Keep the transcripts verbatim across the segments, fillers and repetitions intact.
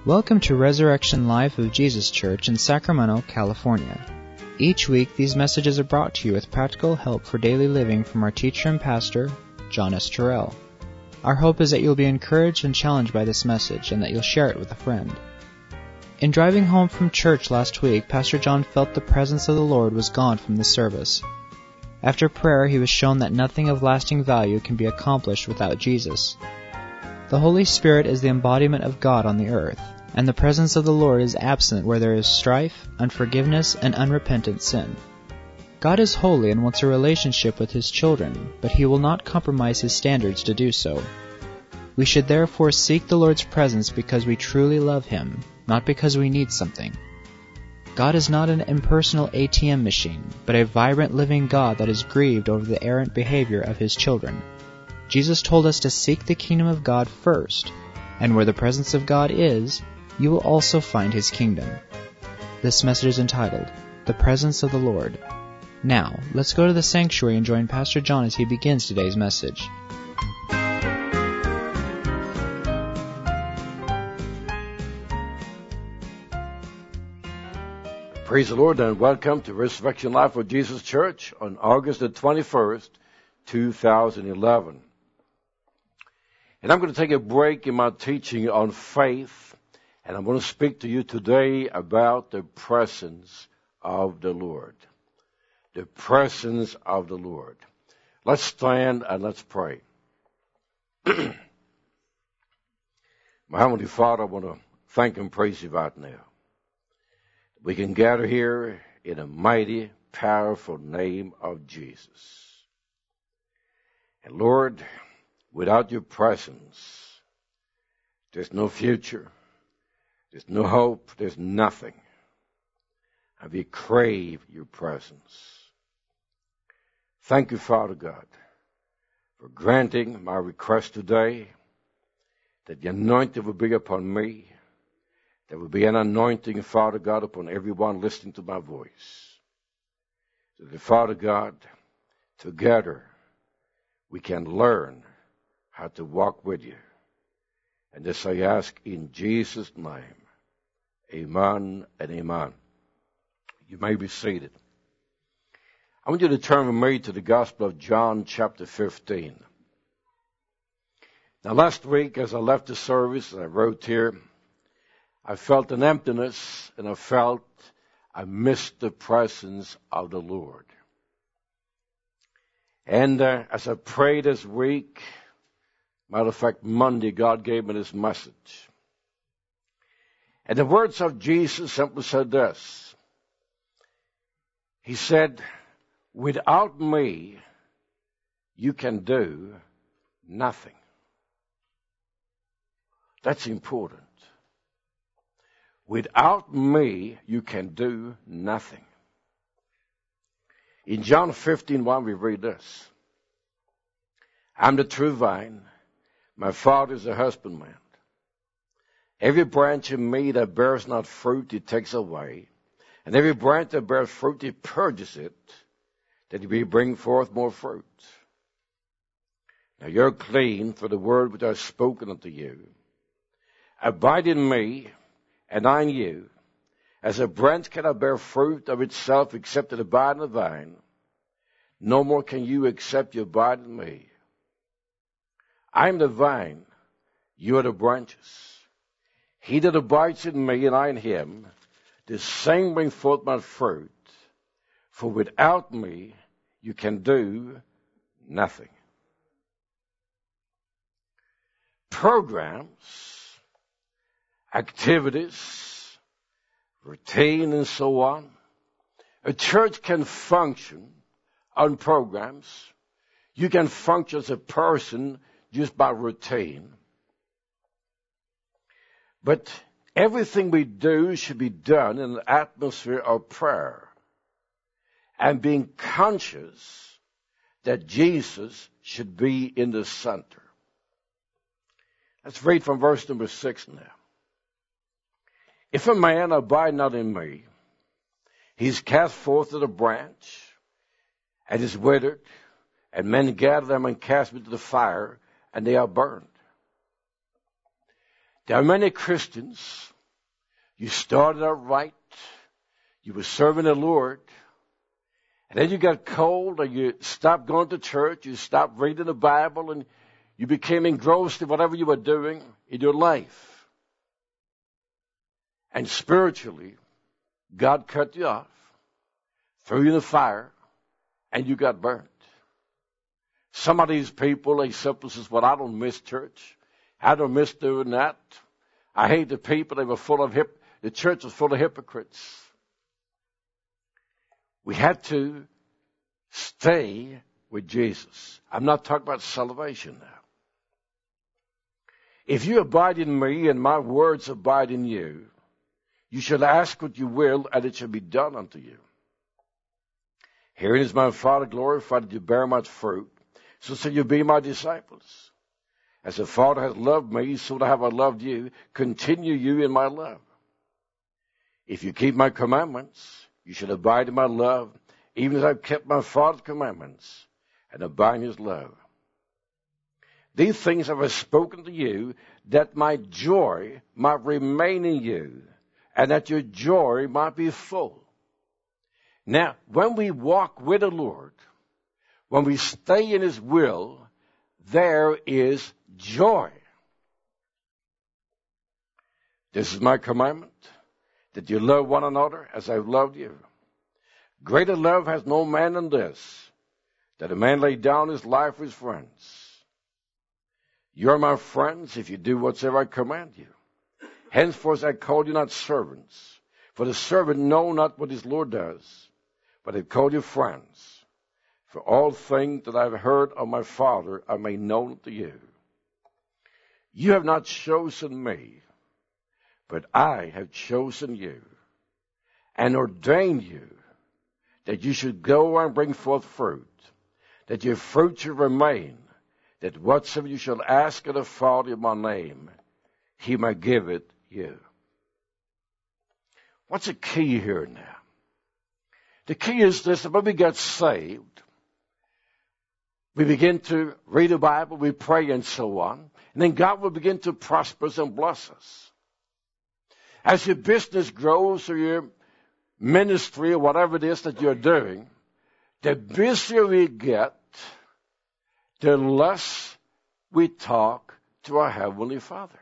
Welcome to Resurrection Life of Jesus Church in Sacramento, California. Each week, these messages are brought to you with practical help for daily living from our teacher and pastor, John S. Terrell. Our hope is that you'll be encouraged and challenged by this message and that you'll share it with a friend. In driving home from church last week, Pastor John felt the presence of the Lord was gone from the service. After prayer, he was shown that nothing of lasting value can be accomplished without Jesus. The Holy Spirit is the embodiment of God on the earth, and the presence of the Lord is absent where there is strife, unforgiveness, and unrepentant sin. God is holy and wants a relationship with His children, but He will not compromise His standards to do so. We should therefore seek the Lord's presence because we truly love Him, not because we need something. God is not an impersonal A T M machine, but a vibrant living God that is grieved over the errant behavior of His children. Jesus told us to seek the kingdom of God first, and where the presence of God is, you will also find His kingdom. This message is entitled, The Presence of the Lord. Now, let's go to the sanctuary and join Pastor John as he begins today's message. Praise the Lord and welcome to Resurrection Life of Jesus Church on August the twenty-first, two thousand eleven. And I'm going to take a break in my teaching on faith, and I'm going to speak to you today about the presence of the Lord. The presence of the Lord. Let's stand and let's pray. My Heavenly Father, I want to thank and praise you right now. We can gather here in the mighty, powerful name of Jesus. And Lord, without your presence, there's no future, there's no hope, there's nothing. And we crave your presence. Thank you, Father God, for granting my request today, that the anointing will be upon me. There will be an anointing, Father God, upon everyone listening to my voice. So that, Father God, together we can learn how to walk with you. And this I ask in Jesus' name. Amen and amen. You may be seated. I want you to turn with me to the Gospel of John, chapter fifteen. Now, last week, as I left the service, and I wrote here, I felt an emptiness, and I felt I missed the presence of the Lord. And uh, as I prayed this week, matter of fact, Monday, God gave me this message. And the words of Jesus simply said this. He said, without me, you can do nothing. That's important. Without me, you can do nothing. In John fifteen one, we read this. I'm the true vine. My Father is the husbandman. Every branch in me that bears not fruit, He takes away. And every branch that bears fruit, He purges it, that He may bring forth more fruit. Now you're clean for the word which I have spoken unto you. Abide in me, and I in you. As a branch cannot bear fruit of itself except it abide in the vine, no more can you except you abide in me. I am the vine, you are the branches. He that abides in me and I in him, the same bring forth my fruit. For without me you can do nothing. Programs, activities, routine, and so on. A church can function on programs. You can function as a person just by routine. But everything we do should be done in an atmosphere of prayer and being conscious that Jesus should be in the center. Let's read from verse number six now. If a man abide not in me, he is cast forth as a branch and is withered, and men gather them and cast them into the fire, and they are burned. There are many Christians You started out right. You were serving the Lord. And then you got cold, and you stopped going to church. You stopped reading the Bible, and you became engrossed in whatever you were doing in your life. And spiritually, God cut you off, threw you in the fire, and you got burnt. Some of these people, they simply says, well, I don't miss church. I don't miss doing that. I hate the people. They were full of hip. The church was full of hypocrites. We had to stay with Jesus. I'm not talking about salvation now. If you abide in me and my words abide in you, you shall ask what you will, and it shall be done unto you. Herein is my Father glorified, that you bear much fruit, so shall you be my disciples. As the Father has loved me, so have I loved you. Continue you in my love. If you keep my commandments, you shall abide in my love, even as I've kept my Father's commandments, and abide in his love. These things have I spoken to you, that my joy might remain in you, and that your joy might be full. Now, when we walk with the Lord, when we stay in his will, there is joy. This is my commandment, that you love one another as I've loved you. Greater love has no man than this, that a man lay down his life for his friends. You are my friends if you do whatsoever I command you. Henceforth I call you not servants, for the servant know not what his Lord does, but I call you friends. For all things that I have heard of my Father I made known to you. You have not chosen me, but I have chosen you, and ordained you, that you should go and bring forth fruit, that your fruit should remain, that whatsoever you shall ask of the Father in my name, he may give it you. What's the key here now? The key is this: that when we get saved, we begin to read the Bible, we pray, and so on, and then God will begin to prosper us and bless us. As your business grows, or your ministry, or whatever it is that you're doing, the busier we get, the less we talk to our Heavenly Father.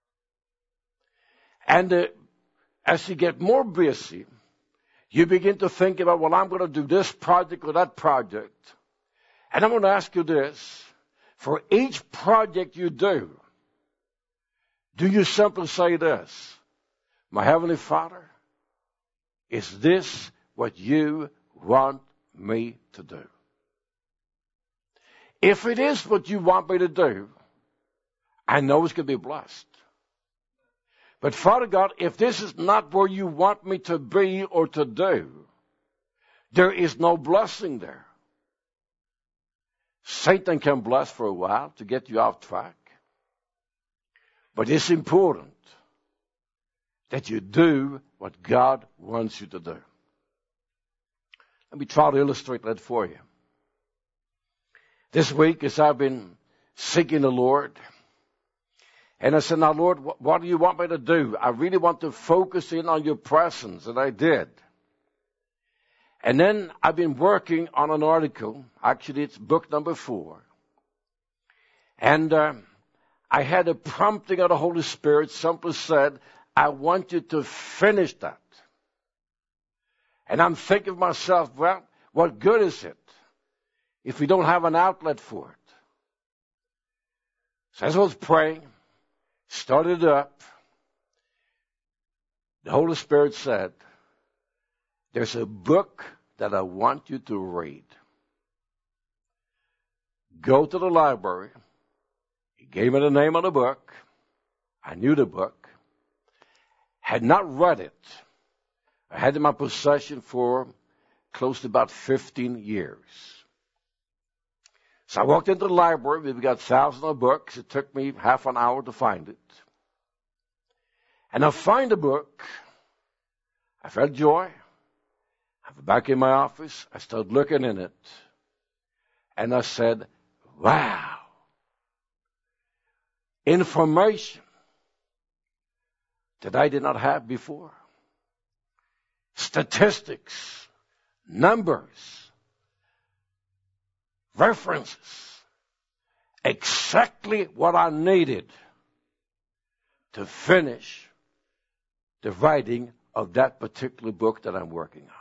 And uh, as you get more busy, you begin to think about, well, I'm going to do this project or that project. And I'm going to ask you this: for each project you do, do you simply say this: my Heavenly Father, is this what you want me to do? If it is what you want me to do, I know it's going to be blessed. But Father God, if this is not where you want me to be or to do, there is no blessing there. Satan can bless for a while to get you off track. But it's important that you do what God wants you to do. Let me try to illustrate that for you. This week, as I've been seeking the Lord, and I said, now, Lord, what do you want me to do? I really want to focus in on your presence, and I did. And then I've been working on an article. Actually, it's book number four. And uh, I had a prompting of the Holy Spirit, simply said, I want you to finish that. And I'm thinking to myself, well, what good is it if we don't have an outlet for it? So as I was praying, started up, the Holy Spirit said, there's a book that I want you to read. Go to the library. He gave me the name of the book. I knew the book. Had not read it. I had it in my possession for close to about fifteen years. So I walked into the library. We've got thousands of books. It took me half an hour to find it. And I find the book. I felt joy. I'm back in my office. I started looking in it. And I said, wow. Information that I did not have before. Statistics, numbers, references, exactly what I needed to finish the writing of that particular book that I'm working on.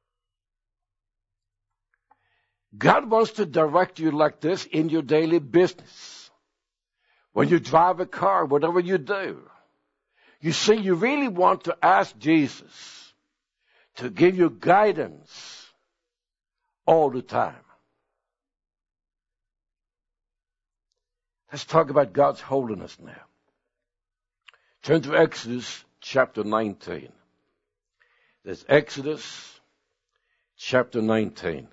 God wants to direct you like this in your daily business. When you drive a car, whatever you do. You see, you really want to ask Jesus to give you guidance all the time. Let's talk about God's holiness now. Turn to Exodus chapter nineteen. There's Exodus chapter nineteen.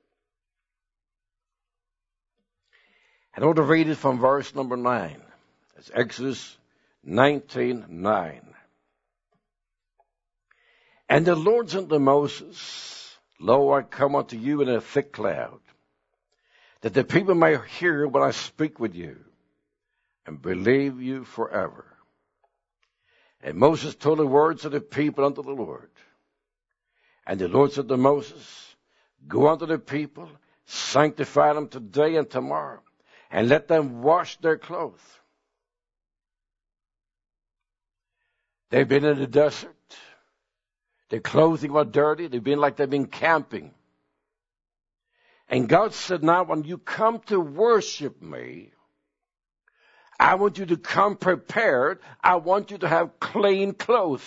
And I want to read it from verse number nine. It's Exodus nineteen nine. And the Lord said to Moses, Lo, I come unto you in a thick cloud, that the people may hear when I speak with you, and believe you forever. And Moses told the words of the people unto the Lord. And the Lord said to Moses, Go unto the people, sanctify them today and tomorrow, and let them wash their clothes. They've been in the desert. Their clothing was dirty. They've been like they've been camping. And God said, now when you come to worship me, I want you to come prepared. I want you to have clean clothes.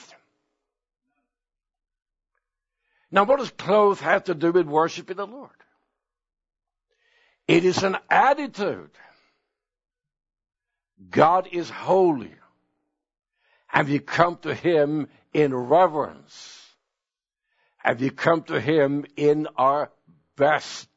Now, what does clothes have to do with worshiping the Lord? It is an attitude. God is holy. And we come to him in reverence. And we come to him in our best.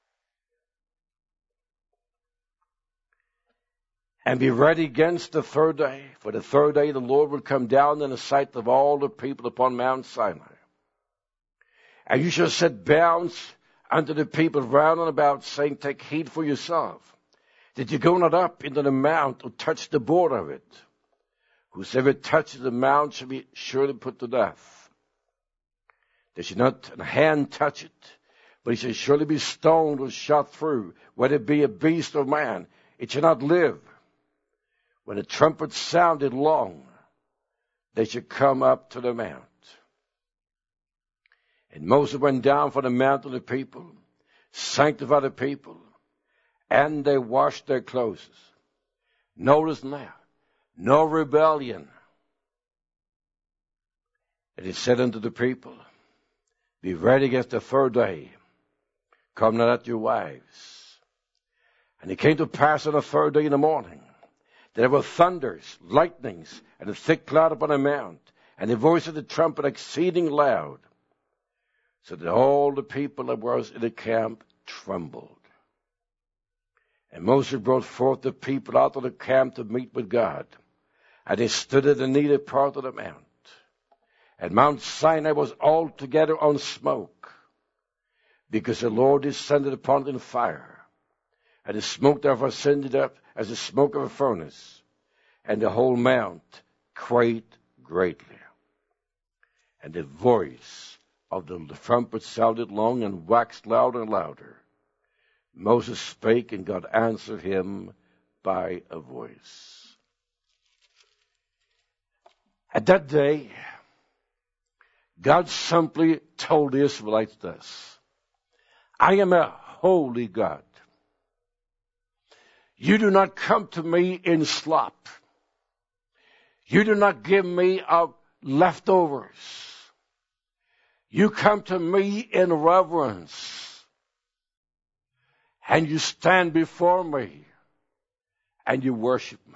And be ready against the third day. For the third day the Lord will come down in the sight of all the people upon Mount Sinai. And you shall set bounds unto the people round and about, saying, Take heed for yourself, that you go not up into the mount or touch the border of it. Whosoever touches the mount shall be surely put to death. There shall not a hand touch it, but he shall surely be stoned or shot through, whether it be a beast or man. It shall not live. When the trumpet sounded long, they should come up to the mount. And Moses went down from the mount of the people, sanctified the people, and they washed their clothes. Notice now, no rebellion. And he said unto the people, Be ready against the third day. Come not at your wives. And it came to pass on the third day in the morning, that there were thunders, lightnings, and a thick cloud upon the mount, and the voice of the trumpet exceeding loud, so that all the people that was in the camp trembled. And Moses brought forth the people out of the camp to meet with God, and they stood at the needed part of the mount. And Mount Sinai was altogether on smoke, because the Lord descended upon it in fire, and the smoke thereof ascended up as the smoke of a furnace, and the whole mount quaked greatly. And the voice of the trumpet sounded long and waxed louder and louder. Moses spake, and God answered him by a voice. At that day, God simply told the Israelites this: I am a holy God. You do not come to me in slop. You do not give me of leftovers. You come to me in reverence. And you stand before me. And you worship me.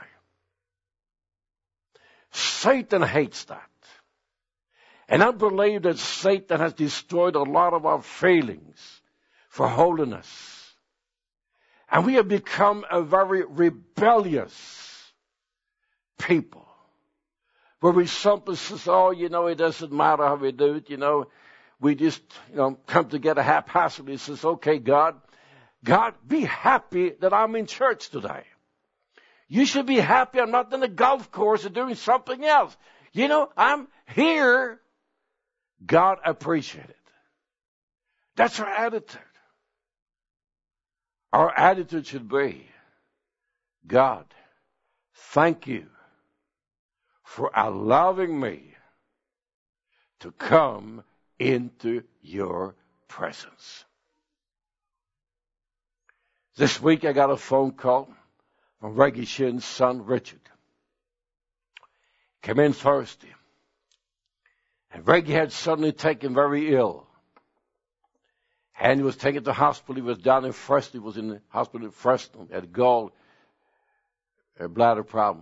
Satan hates that. And I believe that Satan has destroyed a lot of our feelings for holiness. And we have become a very rebellious people. Where we simply say, oh, you know, it doesn't matter how we do it, you know. We just, you know, come together haphazardly and says, okay, God, God, be happy that I'm in church today. You should be happy I'm not in the golf course or doing something else. You know, I'm here. God appreciated it. That's our attitude. Our attitude should be, God, thank you for allowing me to come into your presence. This week I got a phone call from Reggie Shin's son, Richard. Came in Thursday. And Reggie had suddenly taken very ill. And he was taken to the hospital. He was down in Fresno. He was in the hospital in Fresno. He had a gall, a bladder problem.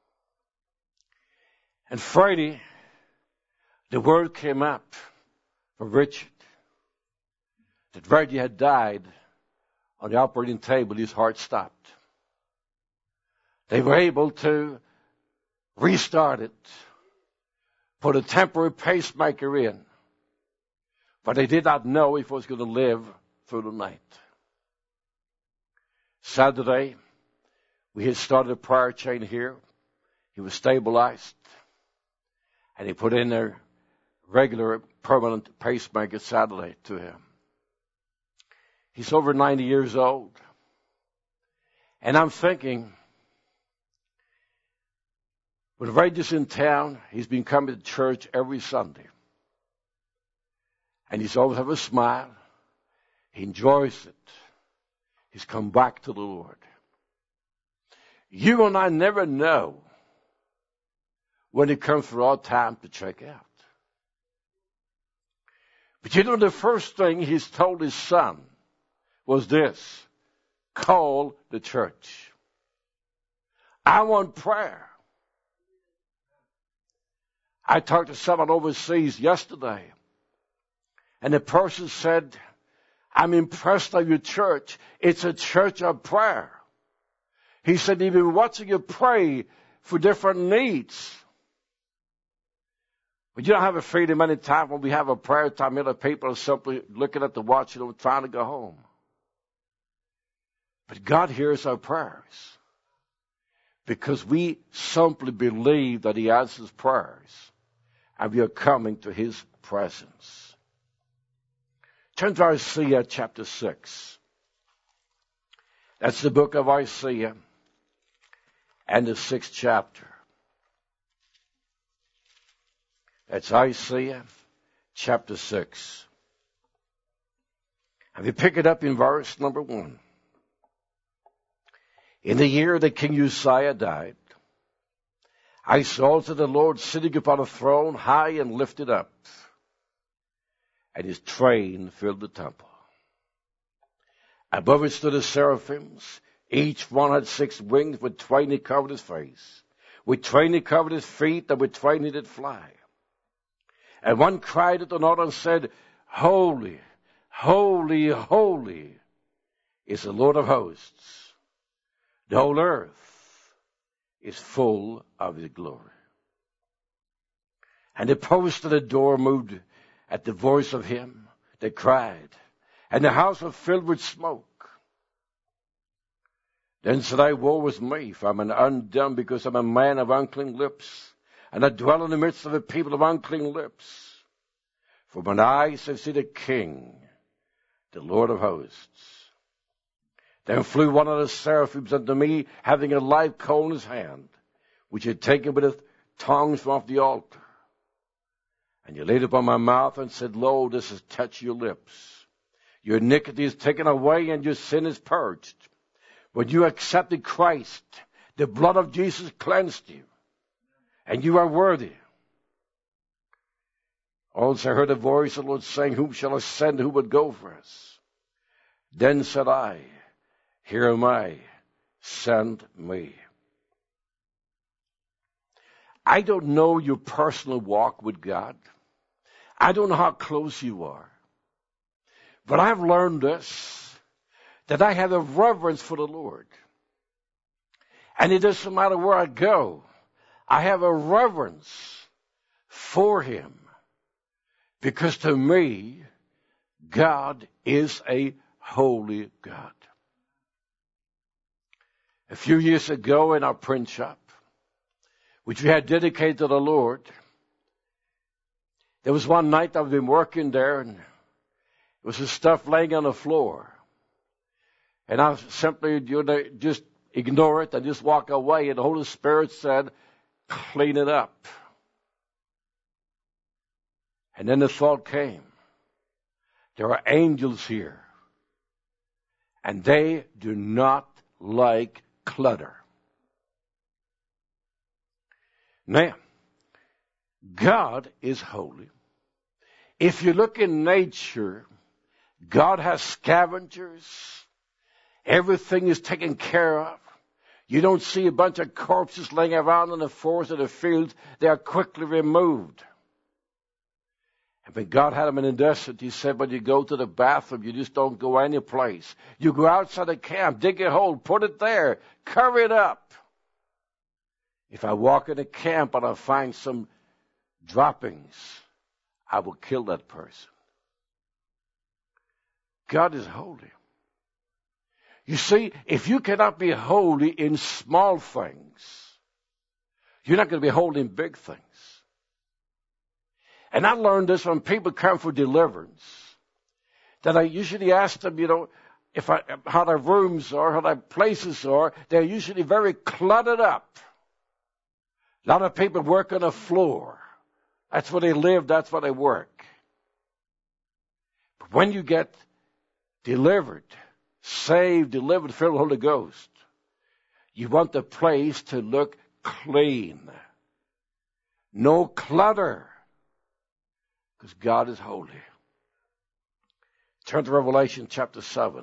And Friday, the word came up from Richard that Reggie had died on the operating table. His heart stopped. They were able to restart it, put a temporary pacemaker in, but they did not know if he was going to live through the night. Saturday, we had started a prayer chain here. He was stabilized, and he put in a regular permanent pacemaker Saturday to him. He's over ninety years old, and I'm thinking, when Reggie's in town, he's been coming to church every Sunday. And he's always have a smile. He enjoys it. He's come back to the Lord. You and I never know when it comes for our time to check out. But you know, the first thing he's told his son was this: call the church. I want prayer. I talked to someone overseas yesterday, and the person said, I'm impressed by your church. It's a church of prayer. He said, you've been watching you pray for different needs. But you don't have a feeling many times when we have a prayer time, other people are simply looking at the watch and trying to go home. But God hears our prayers because we simply believe that He answers prayers. And we are coming to His presence. Turn to Isaiah chapter six. That's the book of Isaiah and the sixth chapter. That's Isaiah chapter six. And we pick it up in verse number one. In the year that King Uzziah died, I saw also the Lord sitting upon a throne, high and lifted up, and His train filled the temple. Above it stood the seraphims. Each one had six wings. With twain he covered his face. With twain he covered his feet, and with twain he did fly. And one cried at another and said, Holy, holy, holy is the Lord of hosts. The whole earth is full of His glory. And the post of the door moved at the voice of Him that cried, and the house was filled with smoke. Then said I, woe is me, for I'm an undone, because I'm a man of unclean lips, and I dwell in the midst of a people of unclean lips. For mine eyes have seen the King, the Lord of hosts. Then flew one of the seraphims unto me, having a live coal in his hand, which he had taken with his tongues from off the altar. And he laid it upon my mouth and said, Lo, this has touched your lips. Your iniquity is taken away and your sin is purged. When you accepted Christ, the blood of Jesus cleansed you, and you are worthy. Also I heard a voice of the Lord saying, Whom shall I send? Who would go for us? Then said I, Here am I, send me. I don't know your personal walk with God. I don't know how close you are. But I've learned this, that I have a reverence for the Lord. And it doesn't matter where I go, I have a reverence for Him. Because to me, God is a holy God. A few years ago in our print shop, which we had dedicated to the Lord. There was one night I've been working there, and there was some stuff laying on the floor. And I simply you know, just ignore it and just walk away. And the Holy Spirit said, clean it up. And then the thought came, there are angels here, and they do not like clutter. Now, God is holy. If you look in nature, God has scavengers. Everything is taken care of. You don't see a bunch of corpses laying around in the forest or the fields. They are quickly removed. And when God had them in the desert, he said, when you go to the bathroom, you just don't go any place. You go outside the camp, dig a hole, put it there, cover it up. If I walk in a camp and I find some droppings, I will kill that person. God is holy. You see, if you cannot be holy in small things, you're not going to be holy in big things. And I learned this when people come for deliverance, that I usually ask them, you know, if I, how their rooms are, how their places are. They're usually very cluttered up. A lot of people work on the floor. That's where they live, that's where they work. But when you get delivered, saved, delivered, filled with the Holy Ghost, you want the place to look clean. No clutter. Because God is holy. Turn to Revelation chapter seven.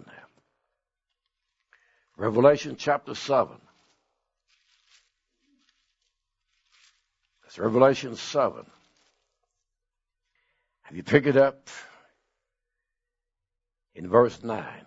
Revelation chapter seven. That's Revelation seven. And you pick it up in verse nine.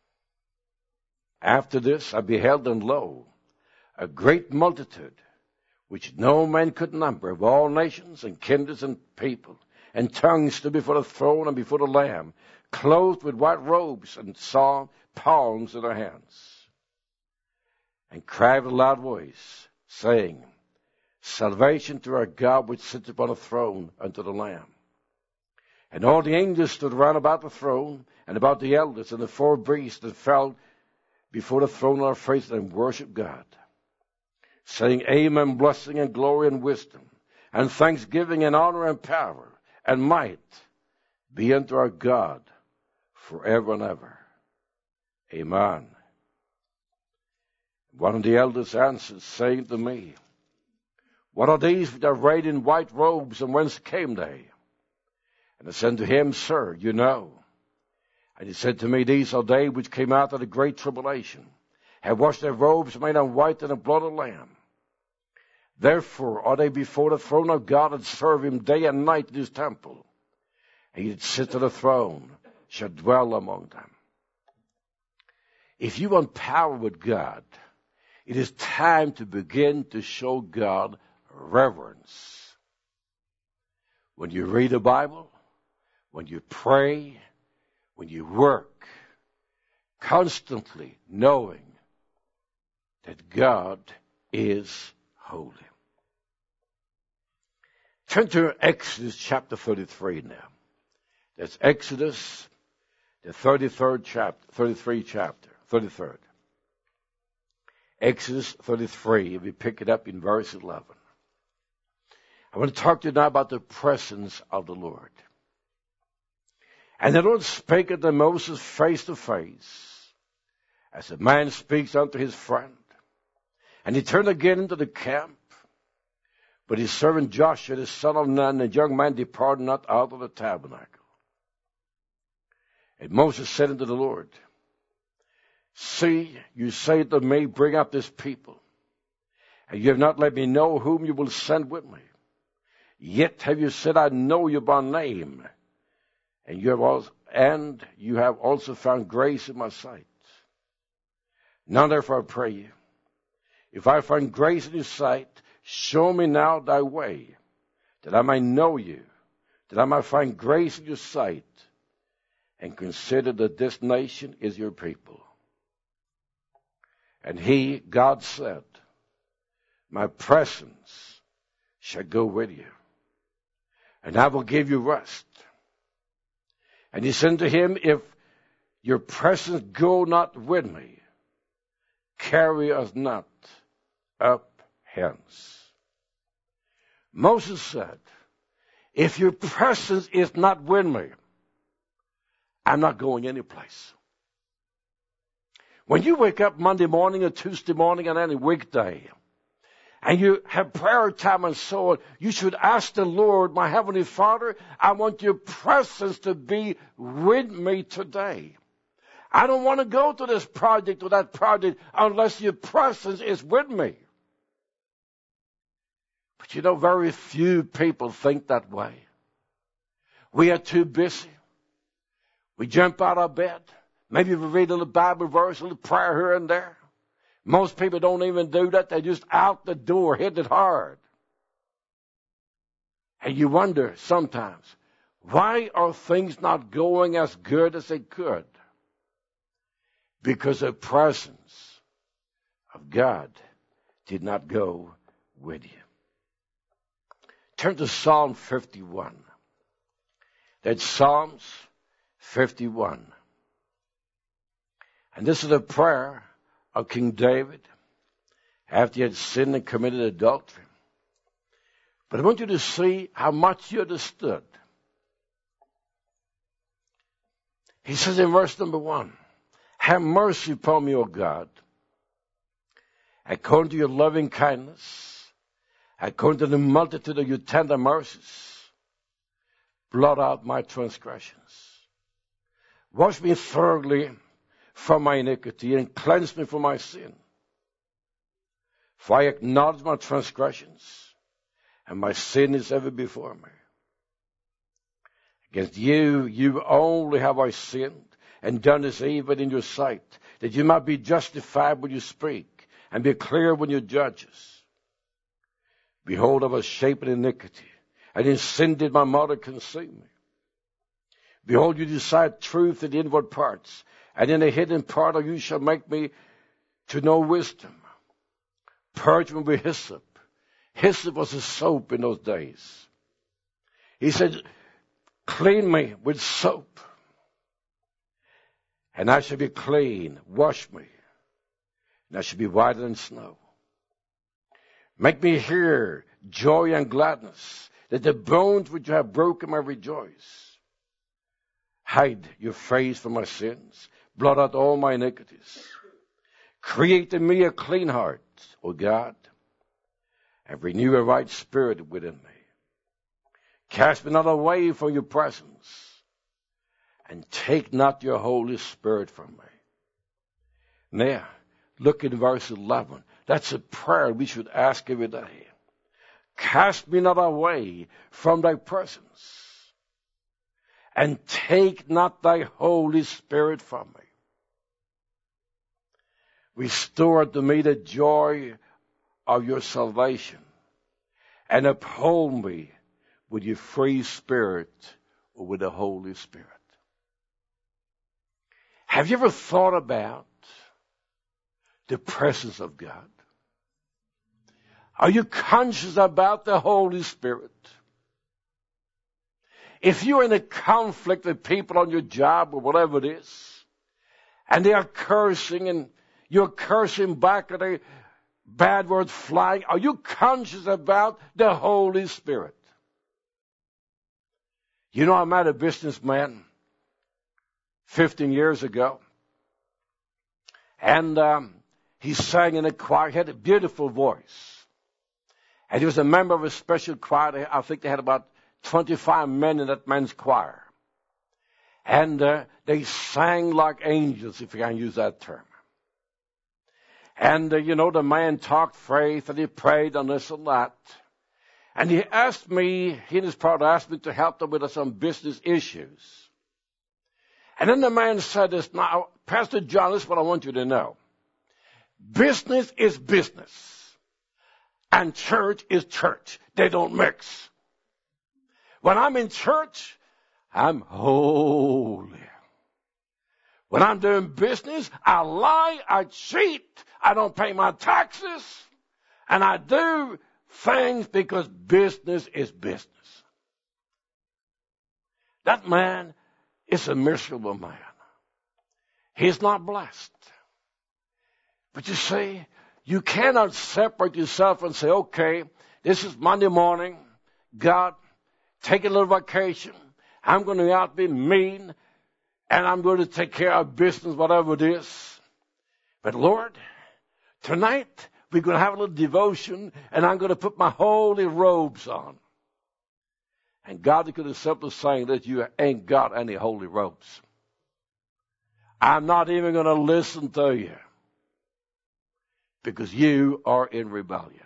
After this I beheld, and lo, a great multitude, which no man could number, of all nations and kindreds and people, and tongues stood before the throne and before the Lamb, clothed with white robes, and saw palms in their hands, and cried with a loud voice, saying, Salvation to our God which sits upon the throne, and to the Lamb. And all the angels stood round about the throne, and about the elders, and the four beasts that fell before the throne on their faces, and worshipped God, saying, Amen, blessing and glory and wisdom, and thanksgiving and honor and power and might be unto our God forever and ever. Amen. One of the elders answered, saying to me, What are these which are arrayed in white robes, and whence came they? And I said to him, Sir, you know. And he said to me, These are they which came out of the great tribulation, have washed their robes made on white in the blood of the Lamb. Therefore are they before the throne of God, and serve him day and night in his temple. And he that sits on the throne shall dwell among them. If you want power with God, it is time to begin to show God reverence. When you read the Bible, when you pray, when you work, constantly knowing that God is holy. Turn to Exodus chapter thirty-three now. That's Exodus, the thirty-third chapter, thirty-three chapter, thirty-third. Exodus thirty-three, we pick it up in verse eleven. I want to talk to you now about the presence of the Lord. And the Lord spake unto Moses face to face, as a man speaks unto his friend. And he turned again into the camp. But his servant Joshua, the son of Nun, the young man, departed not out of the tabernacle. And Moses said unto the Lord, See, you say to me, Bring up this people. And you have not let me know whom you will send with me. Yet have you said, I know you by name. And you have also, and you have also found grace in my sight. Now therefore I pray you, if I find grace in your sight, show me now thy way, that I may know you, that I might find grace in your sight, and consider that this nation is your people. And he, God said, My presence shall go with you, and I will give you rest. And he said to him, if your presence go not with me, carry us not up hence. Moses said, if your presence is not with me, I'm not going anyplace. When you wake up Monday morning or Tuesday morning on any weekday, and you have prayer time and so on, you should ask the Lord, my Heavenly Father, I want your presence to be with me today. I don't want to go to this project or that project unless your presence is with me. But you know, very few people think that way. We are too busy. We jump out of bed. Maybe we read a little Bible verse, a little prayer here and there. Most people don't even do that. They're just out the door, hitting it hard. And you wonder sometimes, why are things not going as good as they could? Because the presence of God did not go with you. Turn to Psalm fifty-one. That's Psalms fifty-one. And this is a prayer of King David after he had sinned and committed adultery. But I want you to see how much he understood. He says in verse number one, have mercy upon me, O God, according to your loving kindness, according to the multitude of your tender mercies, blot out my transgressions. Wash me thoroughly from my iniquity and cleanse me from my sin. For I acknowledge my transgressions, and my sin is ever before me. Against you, you only have I sinned, and done this evil in your sight, that you might be justified when you speak, and be clear when you judge us. Behold, I was shapen in iniquity, and in sin did my mother conceive me. Behold, you decide truth in the inward parts, and in the hidden part of you shall make me to know wisdom. Purge me with hyssop. Hyssop was a soap in those days. He said, clean me with soap, and I shall be clean. Wash me, and I shall be whiter than snow. Make me hear joy and gladness, that the bones which you have broken may rejoice. Hide your face from my sins. Blot out all my iniquities. Create in me a clean heart, O God, and renew a right spirit within me. Cast me not away from your presence, and take not your Holy Spirit from me. Now, look at verse eleven. That's a prayer we should ask every day. Cast me not away from thy presence, and take not thy Holy Spirit from me. Restore to me the joy of your salvation, and uphold me with your free spirit, or with the Holy Spirit. Have you ever thought about the presence of God? Are you conscious about the Holy Spirit? If you're in a conflict with people on your job or whatever it is, and they are cursing and you're cursing back and a bad word flying, are you conscious about the Holy Spirit? You know, I met a businessman fifteen years ago, and um, he sang in a choir. He had a beautiful voice. And he was a member of a special choir. I think they had about twenty-five men in that man's choir. And uh, they sang like angels, if you can use that term. And, uh, you know, the man talked faith, and he prayed on this and that. And he asked me, he and his partner asked me to help them with some business issues. And then the man said this, now, Pastor John, this is what I want you to know. Business is business. And church is church. They don't mix. When I'm in church, I'm holy. When I'm doing business, I lie, I cheat, I don't pay my taxes, and I do things because business is business. That man is a miserable man. He's not blessed. But you see, you cannot separate yourself and say, okay, this is Monday morning. God, take a little vacation. I'm going to be out be mean, and I'm going to take care of business, whatever it is. But Lord, tonight we're going to have a little devotion, and I'm going to put my holy robes on. And God is going to simply say that you ain't got any holy robes. I'm not even going to listen to you because you are in rebellion.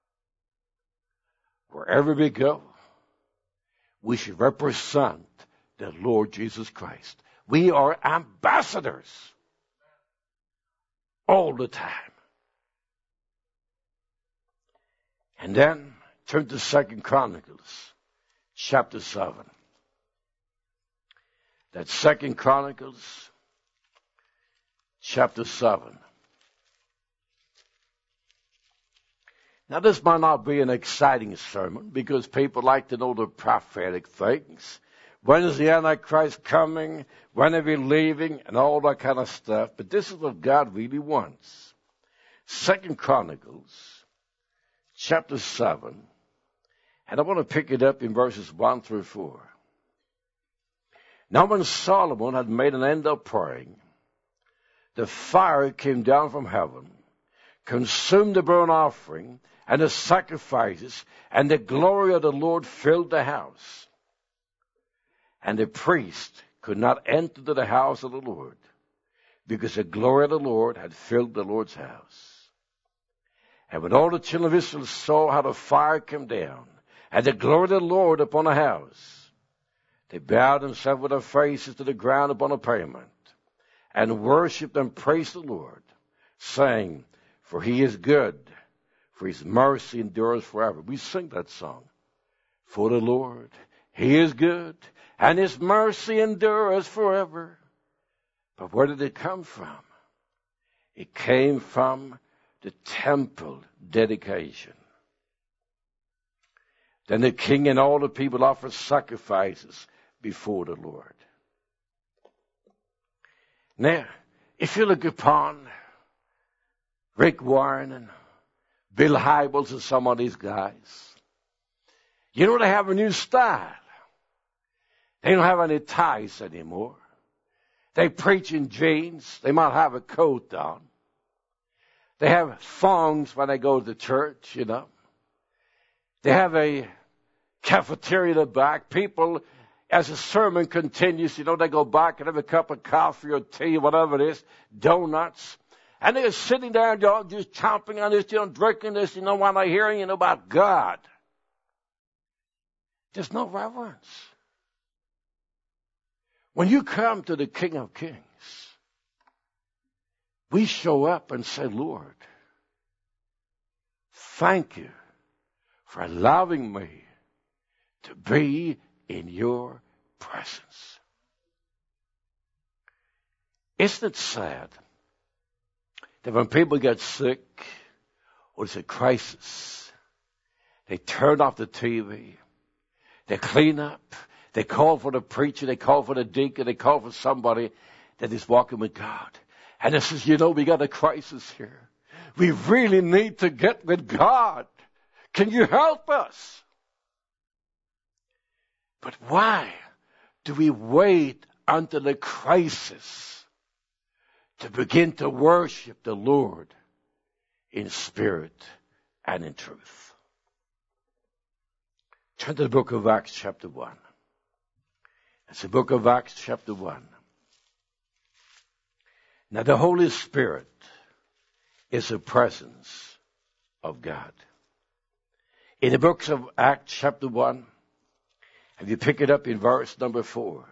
Wherever we go, we should represent the Lord Jesus Christ. We are ambassadors all the time. And then turn to Second Chronicles, chapter seven. That's Second Chronicles, chapter seven. Now, this might not be an exciting sermon because people like to know the prophetic things. When is the Antichrist coming? When are we leaving? And all that kind of stuff. But this is what God really wants. Second Chronicles, chapter seven. And I want to pick it up in verses one through four. Now, when Solomon had made an end of praying, the fire came down from heaven, consumed the burnt offering and the sacrifices, and the glory of the Lord filled the house. And the priest could not enter to the house of the Lord, because the glory of the Lord had filled the Lord's house. And when all the children of Israel saw how the fire came down, and the glory of the Lord upon the house, they bowed themselves with their faces to the ground upon the pavement, and worshipped and praised the Lord, saying, for he is good, for his mercy endures forever. We sing that song. For the Lord, he is good, and his mercy endures forever. But where did it come from? It came from the temple dedication. Then the king and all the people offered sacrifices before the Lord. Now, if you look upon Rick Warren and Bill Hybels and some of these guys, you know they have a new style. They don't have any ties anymore. They preach in jeans. They might have a coat on. They have thongs when they go to church, you know. They have a cafeteria in the back. People, as the sermon continues, you know, they go back and have a cup of coffee or tea, whatever it is, donuts. And they're sitting there, you know, just chomping on this, you know, drinking this, you know, while they're hearing, you know, about God. There's no reverence. When you come to the King of Kings, we show up and say, Lord, thank you for allowing me to be in your presence. Isn't it sad that when people get sick or there's a crisis, they turn off the T V, they clean up, they call for the preacher, they call for the deacon, they call for somebody that is walking with God. And it says, you know, we got a crisis here. We really need to get with God. Can you help us? But why do we wait until the crisis to begin to worship the Lord in spirit and in truth? Turn to the book of Acts chapter one. It's the book of Acts chapter one. Now the Holy Spirit is the presence of God. In the books of Acts chapter one, and you pick it up in verse number four.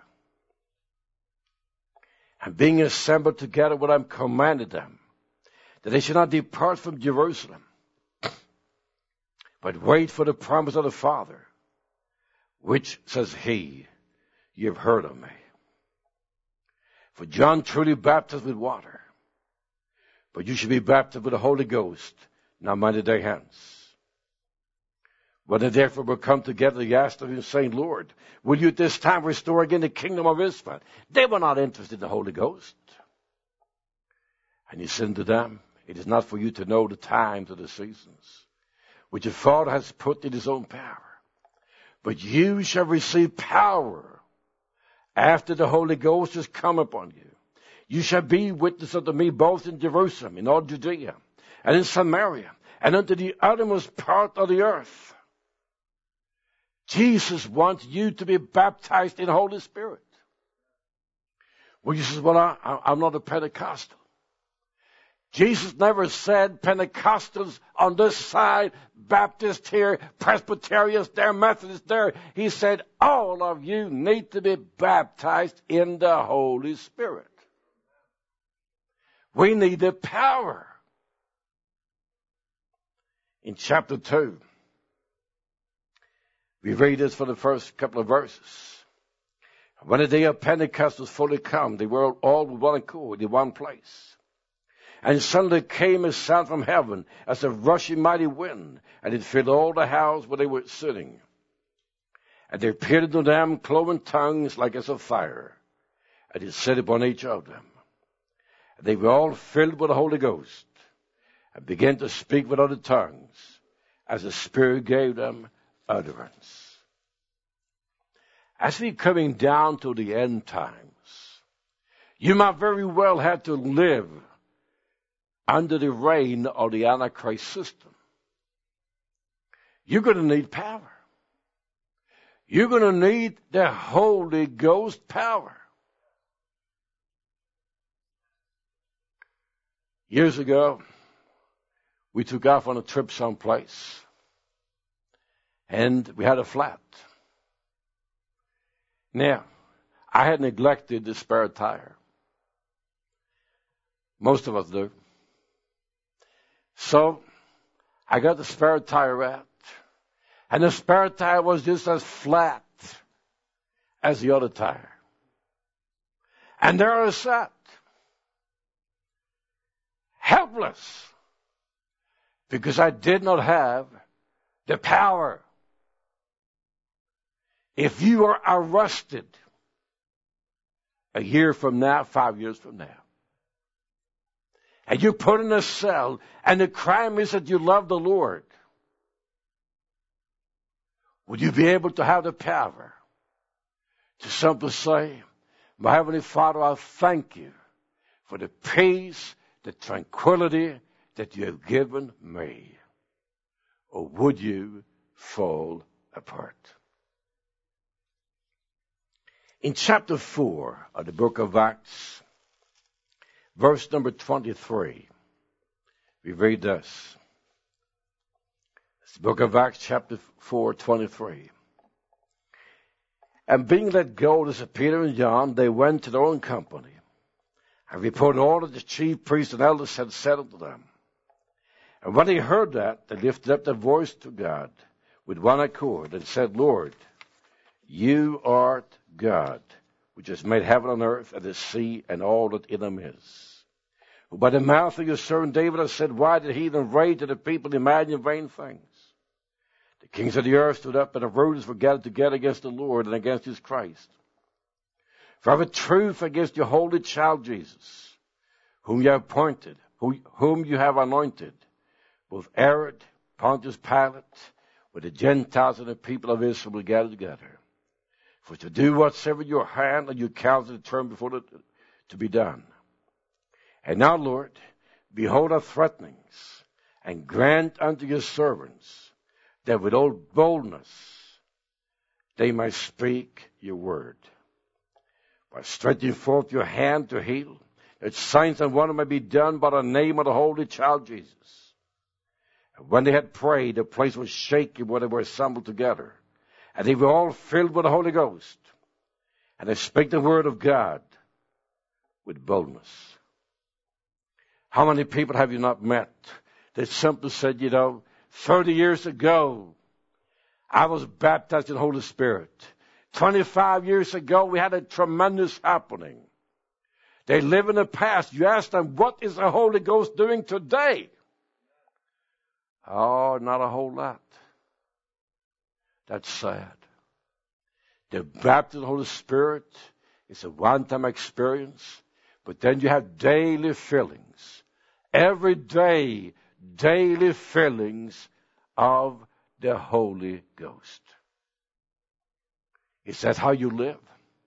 And being assembled together what I commanded them, that they should not depart from Jerusalem, but wait for the promise of the Father, which, says he, you have heard of me. For John truly baptized with water, but you should be baptized with the Holy Ghost not many days hence. When they therefore were come together, he asked of him, saying, Lord, will you at this time restore again the kingdom of Israel? They were not interested in the Holy Ghost. And he said to them, it is not for you to know the times or the seasons, which your Father has put in his own power. But you shall receive power after the Holy Ghost has come upon you. You shall be witnesses unto me both in Jerusalem, in all Judea, and in Samaria, and unto the uttermost part of the earth. Jesus wants you to be baptized in the Holy Spirit. Well, you say, well, I, I'm not a Pentecostal. Jesus never said Pentecostals on this side, Baptists here, Presbyterians there, Methodists there. He said all of you need to be baptized in the Holy Spirit. We need the power. In chapter two, we read this for the first couple of verses. When the day of Pentecost was fully come, they were all with one accord in one place. And suddenly came a sound from heaven as a rushing mighty wind, and it filled all the house where they were sitting. And there appeared unto them cloven tongues like as of fire, and it set upon each of them. And they were all filled with the Holy Ghost, and began to speak with other tongues, as the Spirit gave them utterance. As we're coming down to the end times, you might very well have to live under the reign of the Antichrist system. You're going to need power. You're going to need the Holy Ghost power. Years ago, we took off on a trip someplace, and we had a flat. Now, I had neglected the spare tire. Most of us do. So I got the spare tire out, and the spare tire was just as flat as the other tire. And there I sat, helpless, because I did not have the power. If you are arrested a year from now, five years from now, and you put in a cell, and the crime is that you love the Lord, would you be able to have the power to simply say, my Heavenly Father, I thank you for the peace, the tranquility that you have given me? Or would you fall apart? In chapter four of the book of Acts, verse number twenty-three, we read this. It's the book of Acts, chapter four, twenty-three. And being let go, as Peter and John, they went to their own company, and reported all that the chief priests and elders had said unto them. And when they heard that, they lifted up their voice to God with one accord, and said, Lord, you art God, which has made heaven and earth and the sea and all that in them is. Who by the mouth of your servant David has said, why did heathen rage and the people imagine vain things? The kings of the earth stood up, and the rulers were gathered together against the Lord and against his Christ. For of a truth against your holy child Jesus, whom you have appointed, whom you have anointed, both Herod, Pontius Pilate, with the Gentiles and the people of Israel will gather together, for to do whatsoever your hand and your counsel determined before it to be done. And now, Lord, behold our threatenings, and grant unto your servants that with all boldness they might speak your word. By stretching forth your hand to heal, that signs and wonders may be done by the name of the Holy Child Jesus. And when they had prayed, the place was shaken where they were assembled together. And they were all filled with the Holy Ghost. And they spake the word of God with boldness. How many people have you not met that simply said, you know, thirty years ago, I was baptized in the Holy Spirit. twenty-five years ago, we had a tremendous happening. They live in the past. You ask them, what is the Holy Ghost doing today? Oh, not a whole lot. That's sad. The baptism of the Holy Spirit is a one-time experience, but then you have daily fillings. Every day, daily fillings of the Holy Ghost. Is that how you live?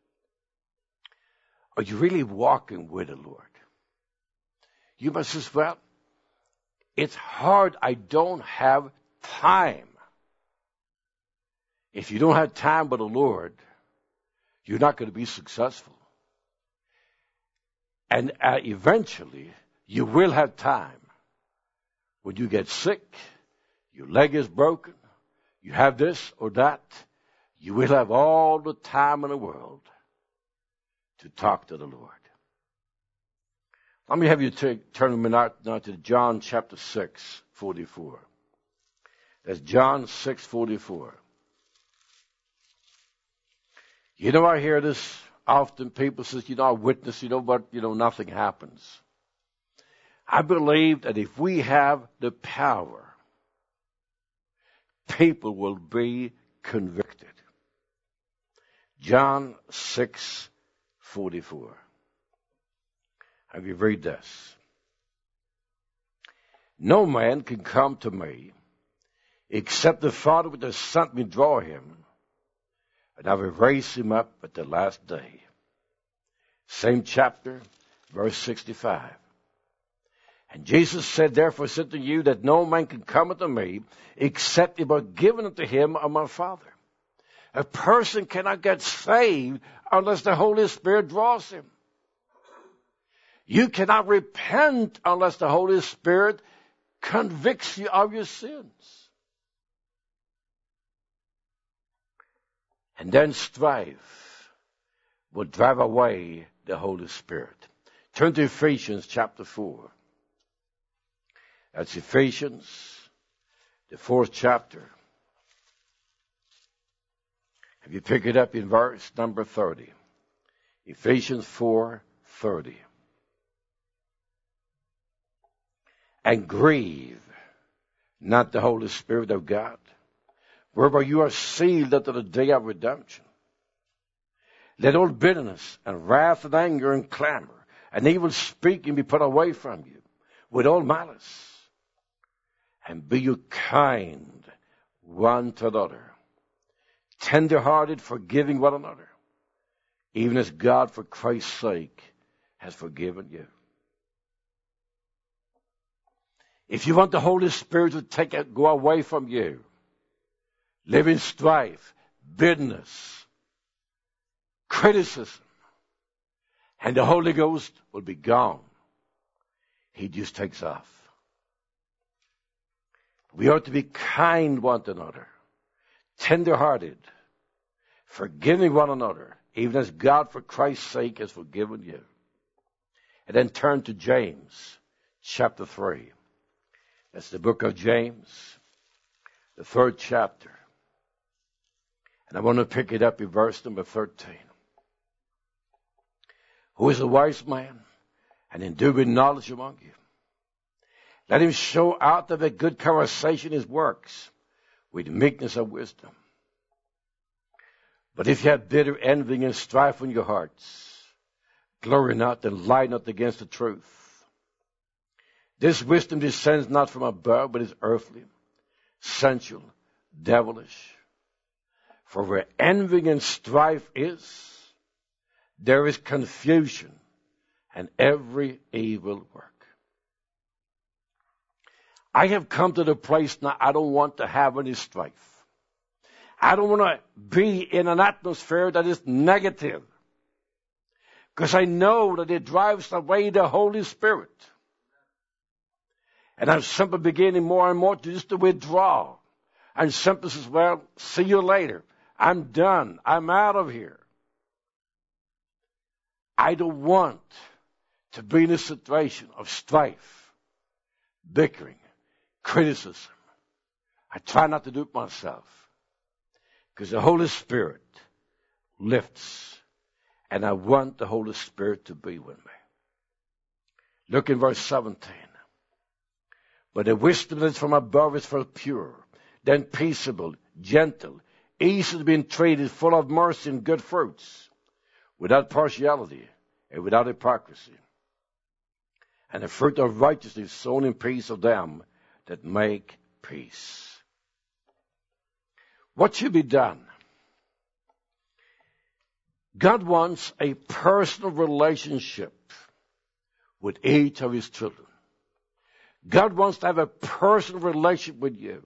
Are you really walking with the Lord? You must say, well, it's hard. I don't have time. If you don't have time with the Lord, you're not going to be successful. And uh, eventually, you will have time. When you get sick, your leg is broken, you have this or that, you will have all the time in the world to talk to the Lord. Let me have you take, turn a minute now to John chapter six, forty-four. That's John six, forty-four. You know, I hear this often. People say, you know, I witness, you know, but, you know, nothing happens. I believe that if we have the power, people will be convicted. John six, forty-four. Have you read this? No man can come to me except the Father which has sent me draw him, and I will raise him up at the last day. Same chapter, verse sixty-five. And Jesus said, therefore I said to you that no man can come unto me except it be given unto him of my Father. A person cannot get saved unless the Holy Spirit draws him. You cannot repent unless the Holy Spirit convicts you of your sins. And then strife will drive away the Holy Spirit. Turn to Ephesians chapter four. That's Ephesians, the fourth chapter. If you pick it up in verse number thirty. Ephesians four, thirty. And grieve not the Holy Spirit of God, whereby you are sealed unto the day of redemption. Let all bitterness and wrath and anger and clamor and evil speaking be put away from you with all malice. And be you kind one to another, tender-hearted, forgiving one another, even as God for Christ's sake has forgiven you. If you want the Holy Spirit to take it, go away from you, live in strife, bitterness, criticism, and the Holy Ghost will be gone. He just takes off. We ought to be kind one to another, tender-hearted, forgiving one another, even as God for Christ's sake has forgiven you. And then turn to James chapter three. That's the book of James, the third chapter. And I want to pick it up in verse number thirteen. Who is a wise man and endued with knowledge among you? Let him show out of a good conversation his works with meekness of wisdom. But if you have bitter envy and strife in your hearts, glory not and lie not against the truth. This wisdom descends not from above, but is earthly, sensual, devilish. For where envy and strife is, there is confusion and every evil work. I have come to the place now I don't want to have any strife. I don't want to be in an atmosphere that is negative, because I know that it drives away the Holy Spirit. And I'm simply beginning more and more to just to withdraw. And simply says, well, see you later. I'm done. I'm out of here. I don't want to be in a situation of strife, bickering, criticism. I try not to do it myself, because the Holy Spirit lifts, and I want the Holy Spirit to be with me. Look in verse seventeen. But the wisdom that is from above is for pure, then peaceable, gentle, easily being treated, full of mercy and good fruits, without partiality and without hypocrisy. And the fruit of righteousness sown in peace of them that make peace. What should be done? God wants a personal relationship with each of his children. God wants to have a personal relationship with you.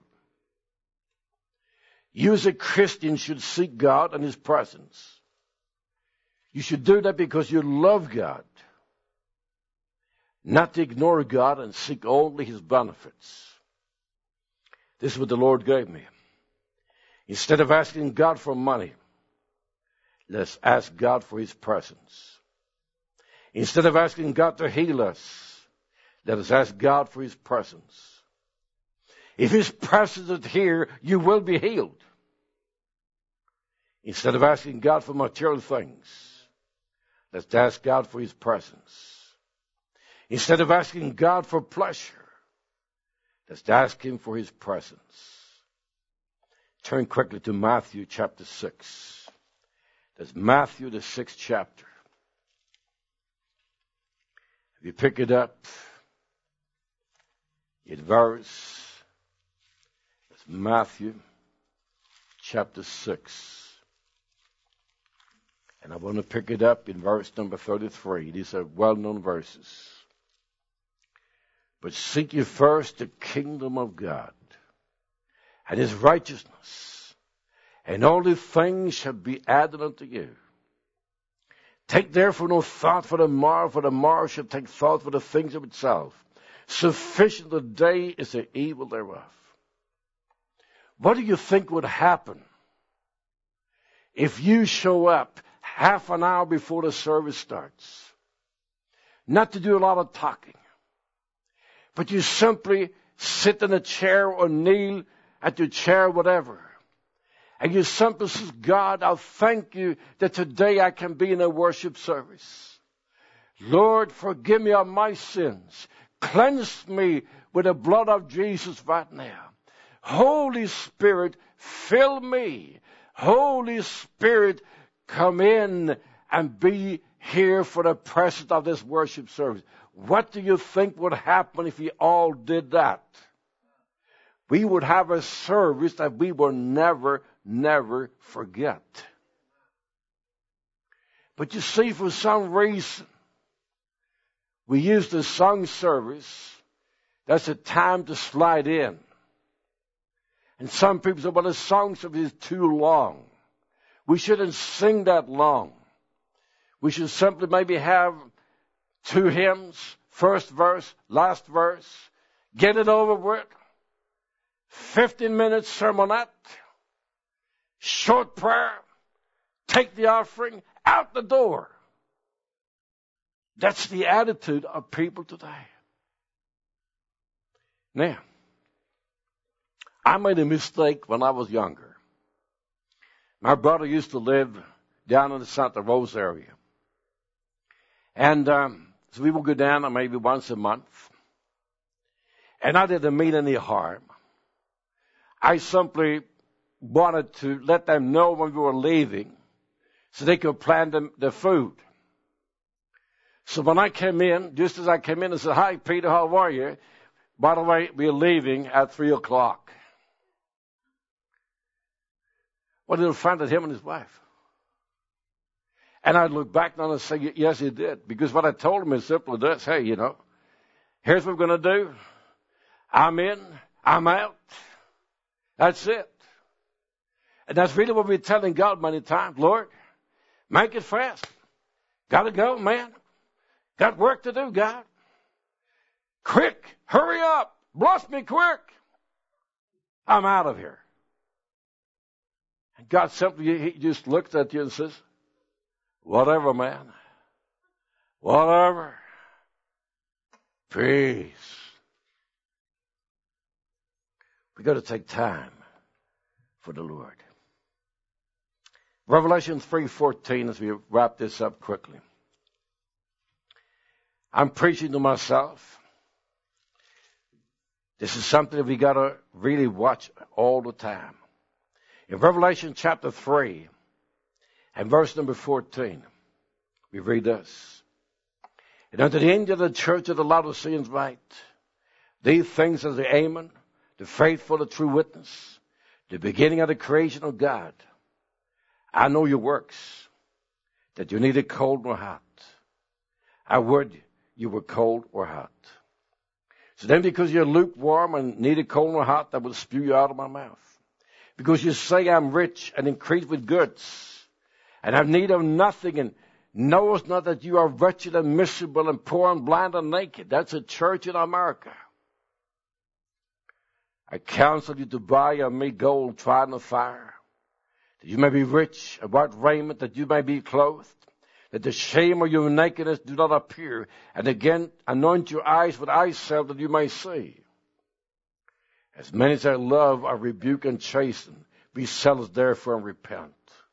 You as a Christian should seek God and his presence. You should do that because you love God, not to ignore God and seek only his benefits. This is what the Lord gave me. Instead of asking God for money, let's ask God for his presence. Instead of asking God to heal us, let us ask God for his presence. If his presence is here, you will be healed. Instead of asking God for material things, let's ask God for his presence. Instead of asking God for pleasure, let's ask him for his presence. Turn quickly to Matthew chapter six. That's Matthew, the sixth chapter. If you pick it up, it verse, that's Matthew chapter six. And I want to pick it up in verse number thirty-three. These are well-known verses. But seek ye first the kingdom of God and his righteousness, and all these things shall be added unto you. Take therefore no thought for the morrow, for the morrow shall take thought for the things of itself. Sufficient the day is the evil thereof. What do you think would happen if you show up half an hour before the service starts? Not to do a lot of talking, but you simply sit in a chair or kneel at your chair, whatever. And you simply say, God, I'll thank you that today I can be in a worship service. Lord, forgive me of my sins. Cleanse me with the blood of Jesus right now. Holy Spirit, fill me. Holy Spirit, come in and be here for the presence of this worship service. What do you think would happen if we all did that? We would have a service that we will never, never forget. But you see, for some reason, we use the song service. That's a time to slide in. And some people say, well, the song service is too long. We shouldn't sing that long. We should simply maybe have two hymns, first verse, last verse, get it over with. fifteen minutes sermonette, short prayer, take the offering, out the door. That's the attitude of people today. Now, I made a mistake when I was younger. My brother used to live down in the Santa Rosa area. And um, so we would go down there maybe once a month. And I didn't mean any harm. I simply wanted to let them know when we were leaving so they could plan the, the food. So when I came in, just as I came in, I said, hi, Peter, how are you? By the way, we're leaving at three o'clock. Well, they'll find out him and his wife. And I'd look back on it and say, yes, he did. Because what I told him is simply this. Hey, you know, here's what we're going to do. I'm in. I'm out. That's it. And that's really what we're telling God many times. Lord, make it fast. Got to go, man. Got work to do, God. Quick. Hurry up. Bless me quick. I'm out of here. And God simply, he just looks at you and says, whatever, man. Whatever. Peace. We got to take time for the Lord. Revelation three fourteen, as we wrap this up quickly. I'm preaching to myself. This is something that we got to really watch all the time. In Revelation chapter three and verse number fourteen, we read this. And unto the angel of the church of the Laodiceans write, these things are the Amen, the faithful, the true witness, the beginning of the creation of God. I know your works, that you neither cold nor hot. I would you were cold or hot. So then because you're lukewarm and neither cold nor hot, I will spew you out of my mouth. Because you say I'm rich and increase with goods, and have need of nothing, and knowest not that you are wretched and miserable and poor and blind and naked. That's a church in America. I counsel you to buy of me gold tried in the fire, that you may be rich, and white raiment, that you may be clothed, that the shame of your nakedness do not appear, and again anoint your eyes with eye salve, that you may see. As many as I love, I rebuke and chasten. Be zealous therefore and repent.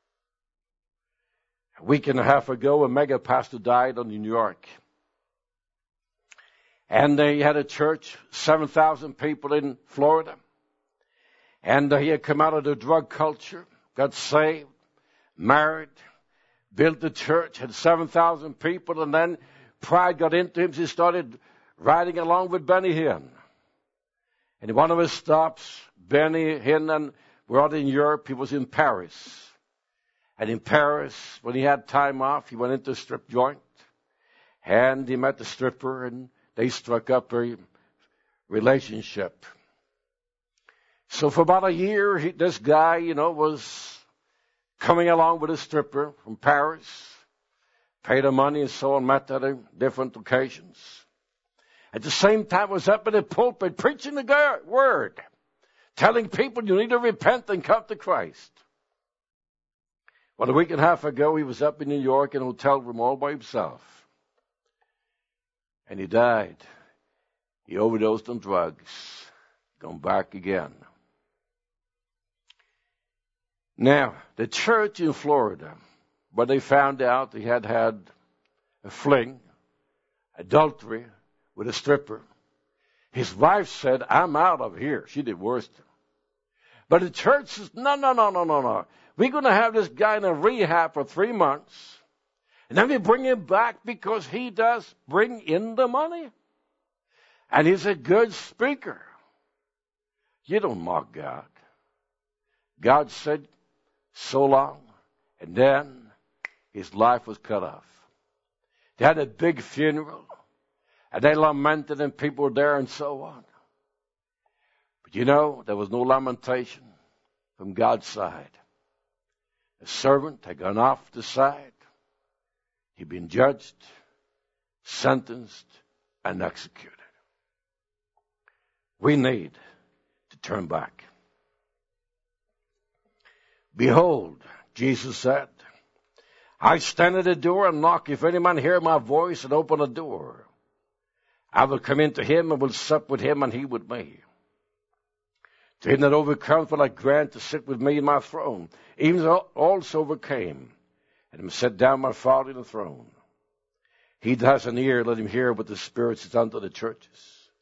A week and a half ago, a mega pastor died in New York. And they had a church, seven thousand people in Florida. And he had come out of the drug culture, got saved, married, built a church, had seven thousand people, and then pride got into him. So he started riding along with Benny Hinn. And in one of his stops, Benny Hinn were out in Europe. He was in Paris. And in Paris, when he had time off, he went into a strip joint. And he met the stripper, and they struck up a relationship. So for about a year, he, this guy, you know, was coming along with a stripper from Paris, paid her money and so on, met at different occasions. At the same time, was up in the pulpit preaching the word, telling people you need to repent and come to Christ. Well, a week and a half ago, he was up in New York in a hotel room all by himself. And he died. He overdosed on drugs. Gone back again. Now, the church in Florida, where they found out he had had a fling, adultery with a stripper, his wife said, I'm out of here. She divorced him. But the church says, no, no, no, no, no, no. We're going to have this guy in a rehab for three months. And then we bring him back because he does bring in the money. And he's a good speaker. You don't mock God. God said, so long. And then his life was cut off. They had a big funeral. And they lamented and people were there and so on. But you know, there was no lamentation from God's side. The servant had gone off the side. He'd been judged, sentenced, and executed. We need to turn back. Behold, Jesus said, I stand at the door and knock. If any man hear my voice and open the door, I will come into him and will sup with him and he with me. To him that overcomes will I grant to sit with me in my throne, even as I also overcame, and am set down my Father in the throne. He that has an ear, let him hear what the Spirit says unto the churches.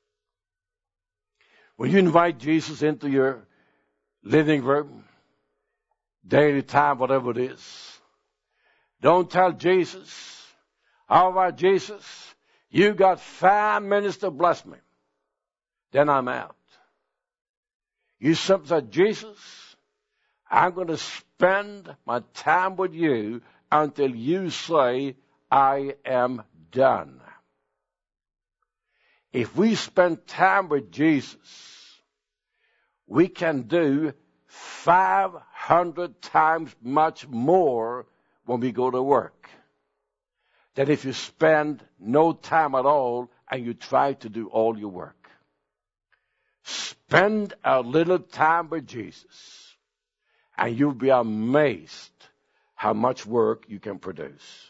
When you invite Jesus into your living room, daily time, whatever it is, don't tell Jesus, all right, Jesus, you got five minutes to bless me. Then I'm out. You simply say, Jesus, I'm going to spend my time with you until you say, I am done. If we spend time with Jesus, we can do five hundred times much more when we go to work than if you spend no time at all and you try to do all your work. Spend a little time with Jesus, and you'll be amazed how much work you can produce.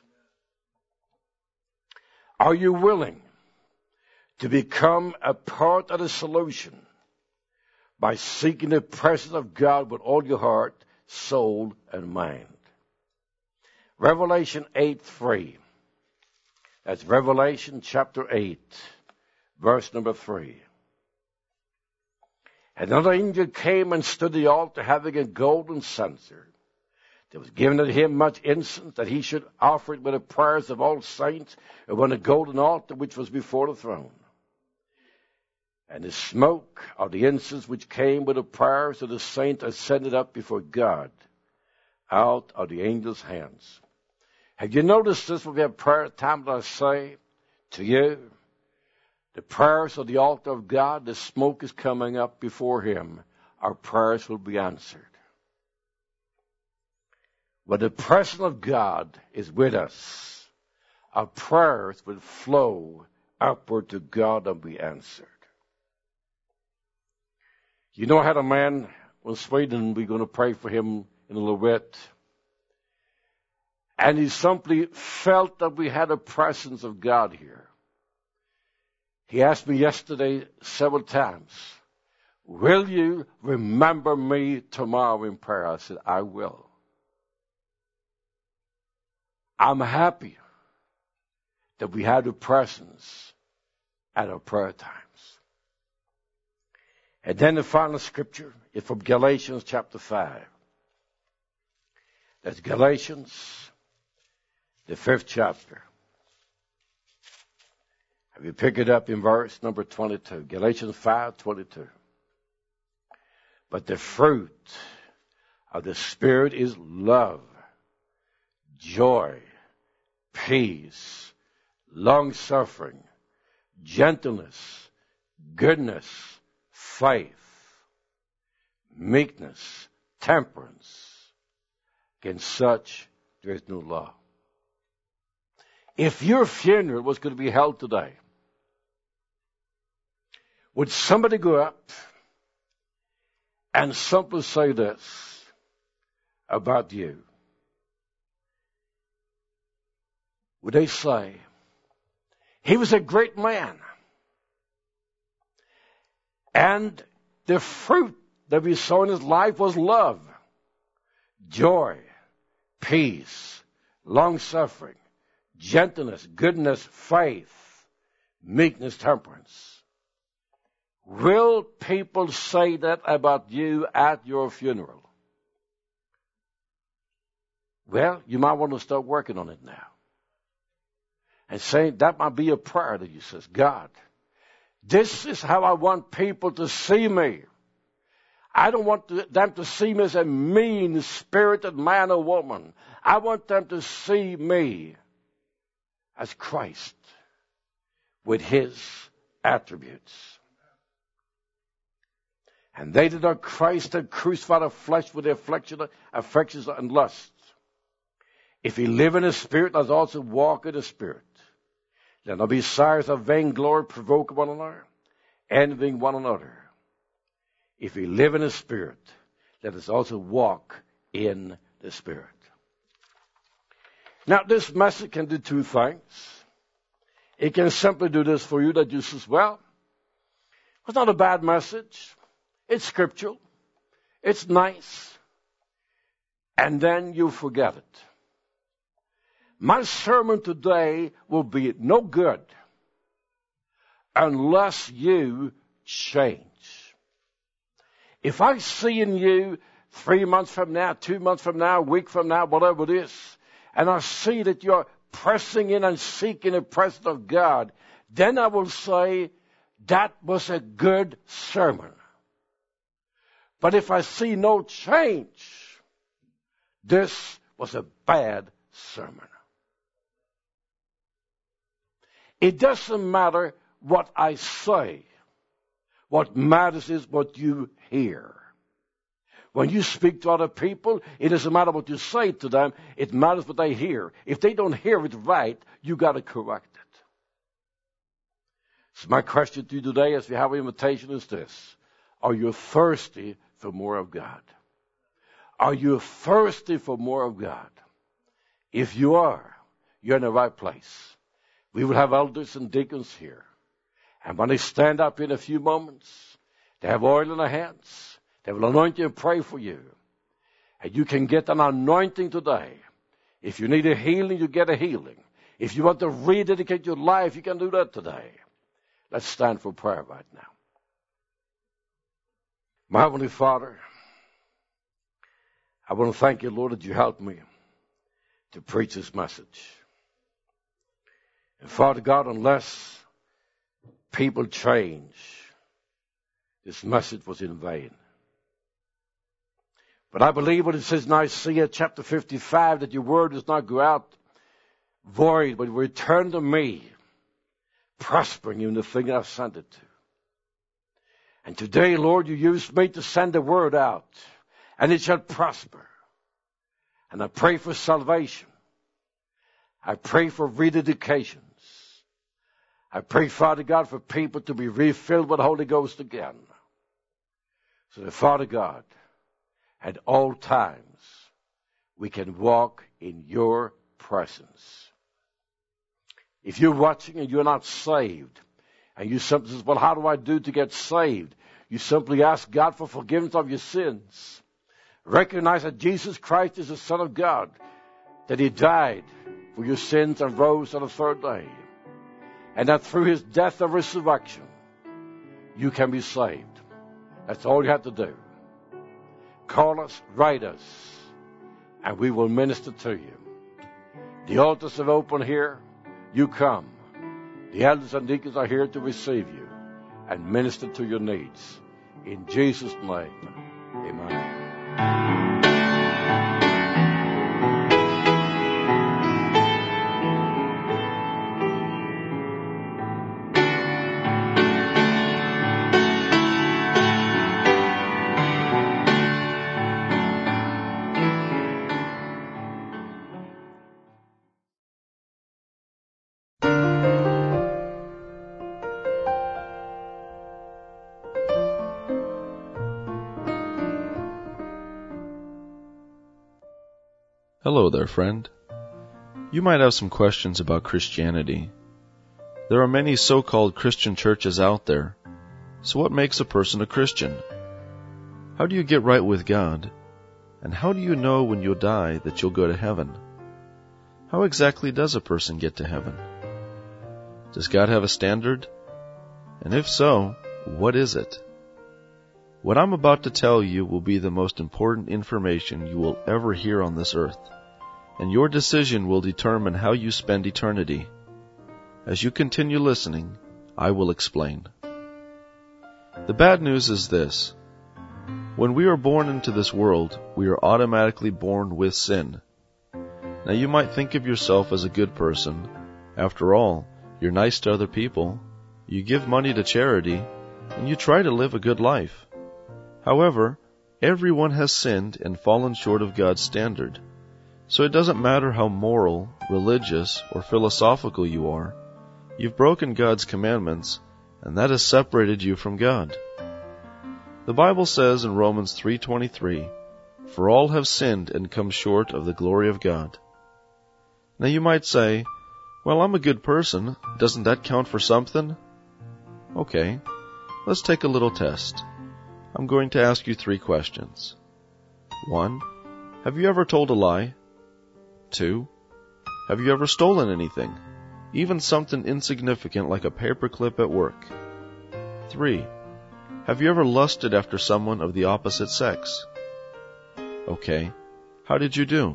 Are you willing to become a part of the solution by seeking the presence of God with all your heart, soul, and mind? Revelation eight three. That's Revelation chapter eight, verse number three. And another angel came and stood at the altar, having a golden censer. There was given to him much incense, that he should offer it with the prayers of all saints upon the golden altar which was before the throne. And the smoke of the incense which came with the prayers of the saints ascended up before God out of the angel's hands. Have you noticed this when we have prayer time that I say to you? The prayers of the altar of God, the smoke is coming up before him. Our prayers will be answered. When the presence of God is with us, our prayers will flow upward to God and be answered. You know, I had a man in Sweden, we're going to pray for him in a little bit. And he simply felt that we had a presence of God here. He asked me yesterday several times, will you remember me tomorrow in prayer? I said, I will. I'm happy that we had a presence at our prayer times. And then the final scripture is from Galatians chapter five. That's Galatians, the fifth chapter. Have you pick it up in verse number twenty-two? Galatians five twenty-two. But the fruit of the Spirit is love, joy, peace, long-suffering, gentleness, goodness, faith, meekness, temperance. Against such there is no law. If your funeral was going to be held today, would somebody go up and simply say this about you? Would they say, he was a great man, and the fruit that we saw in his life was love, joy, peace, long-suffering, gentleness, goodness, faith, meekness, temperance. Will people say that about you at your funeral? Well, you might want to start working on it now. And saying that might be a prayer that you says, God, this is how I want people to see me. I don't want them to see me as a mean-spirited man or woman. I want them to see me as Christ with his attributes. And they that are Christ have crucified the flesh with their affections and lusts. If ye live in the Spirit, let us also walk in the Spirit. Let not be desires of vainglory, provoke one another, envying one another. If we live in the Spirit, let us also walk in the Spirit. Now, this message can do two things. It can simply do this for you, that you says, well, it's not a bad message. It's scriptural. It's nice. And then you forget it. My sermon today will be no good unless you change. If I see in you three months from now, two months from now, a week from now, whatever it is, and I see that you're pressing in and seeking the presence of God, then I will say that was a good sermon. But if I see no change, this was a bad sermon. It doesn't matter what I say. What matters is what you hear. When you speak to other people, it doesn't matter what you say to them. It matters what they hear. If they don't hear it right, you got to correct it. So my question to you today, as we have an invitation, is this. Are you thirsty for more of God? Are you thirsty for more of God? If you are, you're in the right place. We will have elders and deacons here. And when they stand up in a few moments, they have oil in their hands. They will anoint you and pray for you. And you can get an anointing today. If you need a healing, you get a healing. If you want to rededicate your life, you can do that today. Let's stand for prayer right now. My Heavenly Father, I want to thank you, Lord, that you helped me to preach this message. And Father God, unless people change, this message was in vain. But I believe what it says in Isaiah chapter fifty-five, that your word does not go out void, but return to me, prospering you in the thing I've sent it to. And today, Lord, you used me to send the word out, and it shall prosper. And I pray for salvation. I pray for rededications. I pray, Father God, for people to be refilled with the Holy Ghost again. So that, Father God, at all times, we can walk in your presence. If you're watching and you're not saved, and you simply say, well, how do I do to get saved? You simply ask God for forgiveness of your sins. Recognize that Jesus Christ is the Son of God, that He died for your sins and rose on the third day, and that through His death and resurrection, you can be saved. That's all you have to do. Call us, write us, and we will minister to you. The altars are open here. You come. The elders and deacons are here to receive you and minister to your needs. In Jesus' name, amen. Hello there, friend. You might have some questions about Christianity. There are many so-called Christian churches out there. So what makes a person a Christian? How do you get right with God? And how do you know when you'll die that you'll go to heaven? How exactly does a person get to heaven? Does God have a standard? And if so, what is it? What I'm about to tell you will be the most important information you will ever hear on this earth, and your decision will determine how you spend eternity. As you continue listening, I will explain. The bad news is this. When we are born into this world, we are automatically born with sin. Now you might think of yourself as a good person. After all, you're nice to other people, you give money to charity, and you try to live a good life. However, everyone has sinned and fallen short of God's standard. So it doesn't matter how moral, religious, or philosophical you are. You've broken God's commandments, and that has separated you from God. The Bible says in Romans three twenty-three, "For all have sinned and come short of the glory of God." Now you might say, well, I'm a good person. Doesn't that count for something? Okay, let's take a little test. I'm going to ask you three questions. One, have you ever told a lie? Two, have you ever stolen anything, even something insignificant like a paperclip at work? Three, have you ever lusted after someone of the opposite sex? Okay, how did you do?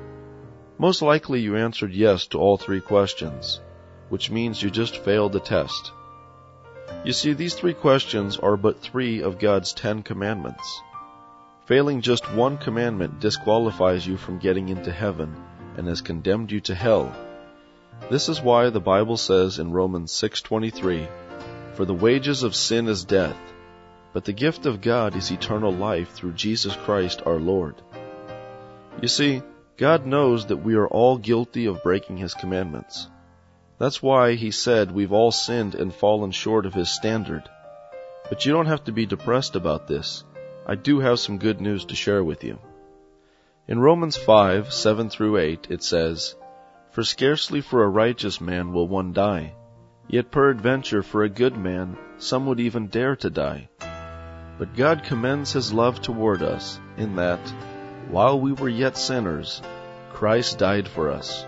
Most likely you answered yes to all three questions, which means you just failed the test. You see, these three questions are but three of God's Ten Commandments. Failing just one commandment disqualifies you from getting into heaven and has condemned you to hell. This is why the Bible says in Romans six twenty-three, "For the wages of sin is death, but the gift of God is eternal life through Jesus Christ our Lord." You see, God knows that we are all guilty of breaking His commandments. That's why He said we've all sinned and fallen short of His standard. But you don't have to be depressed about this. I do have some good news to share with you. In Romans five, seven through eight, it says, "For scarcely for a righteous man will one die, yet peradventure for a good man some would even dare to die. But God commends His love toward us, in that, while we were yet sinners, Christ died for us."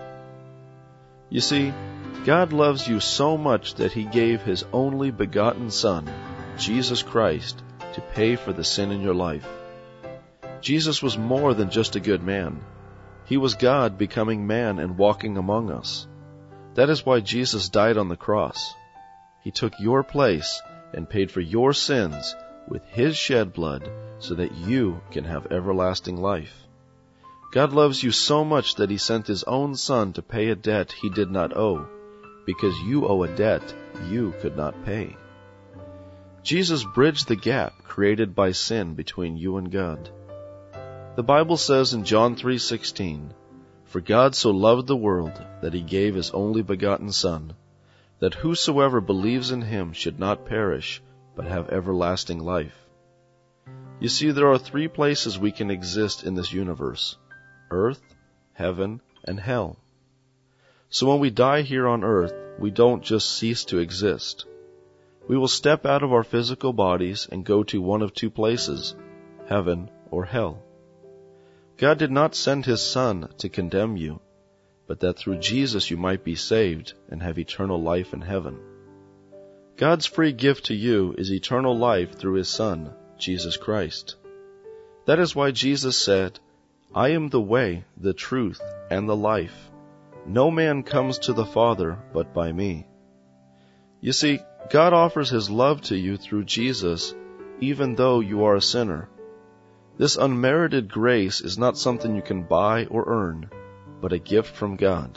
You see, God loves you so much that He gave His only begotten Son, Jesus Christ, to pay for the sin in your life. Jesus was more than just a good man. He was God becoming man and walking among us. That is why Jesus died on the cross. He took your place and paid for your sins with His shed blood so that you can have everlasting life. God loves you so much that He sent His own Son to pay a debt He did not owe, because you owe a debt you could not pay. Jesus bridged the gap created by sin between you and God. The Bible says in John three sixteen, "For God so loved the world that He gave His only begotten Son, that whosoever believes in Him should not perish, but have everlasting life." You see, there are three places we can exist in this universe: earth, heaven, and hell. So when we die here on earth, we don't just cease to exist. We will step out of our physical bodies and go to one of two places, heaven or hell. God did not send His Son to condemn you, but that through Jesus you might be saved and have eternal life in heaven. God's free gift to you is eternal life through His Son, Jesus Christ. That is why Jesus said, "I am the way, the truth, and the life. No man comes to the Father but by me." You see, God offers His love to you through Jesus, even though you are a sinner. This unmerited grace is not something you can buy or earn, but a gift from God.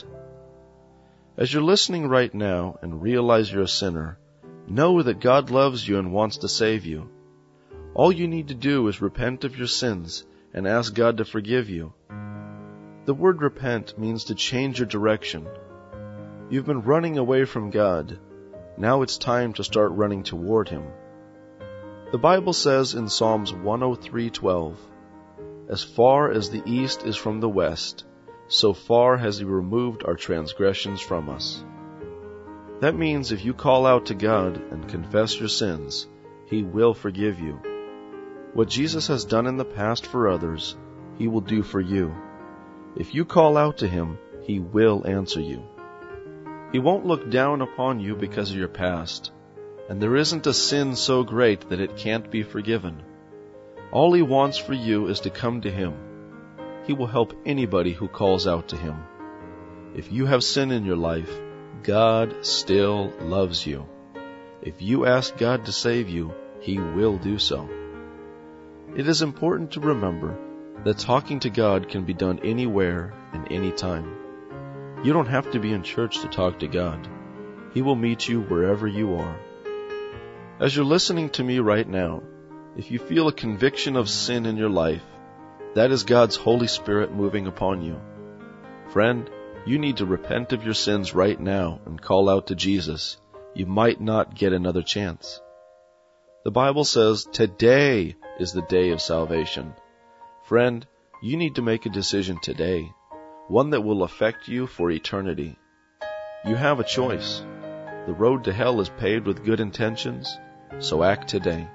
As you're listening right now and realize you're a sinner, know that God loves you and wants to save you. All you need to do is repent of your sins and ask God to forgive you. The word repent means to change your direction. You've been running away from God. Now it's time to start running toward Him. The Bible says in Psalms one oh three twelve, "As far as the east is from the west, so far has He removed our transgressions from us." That means if you call out to God and confess your sins, He will forgive you. What Jesus has done in the past for others, He will do for you. If you call out to Him, He will answer you. He won't look down upon you because of your past, and there isn't a sin so great that it can't be forgiven. All He wants for you is to come to Him. He will help anybody who calls out to Him. If you have sin in your life, God still loves you. If you ask God to save you, He will do so. It is important to remember that talking to God can be done anywhere and any time. You don't have to be in church to talk to God. He will meet you wherever you are. As you're listening to me right now, if you feel a conviction of sin in your life, that is God's Holy Spirit moving upon you. Friend, you need to repent of your sins right now and call out to Jesus. You might not get another chance. The Bible says today is the day of salvation. Friend, you need to make a decision today, one that will affect you for eternity. You have a choice. The road to hell is paved with good intentions, so act today.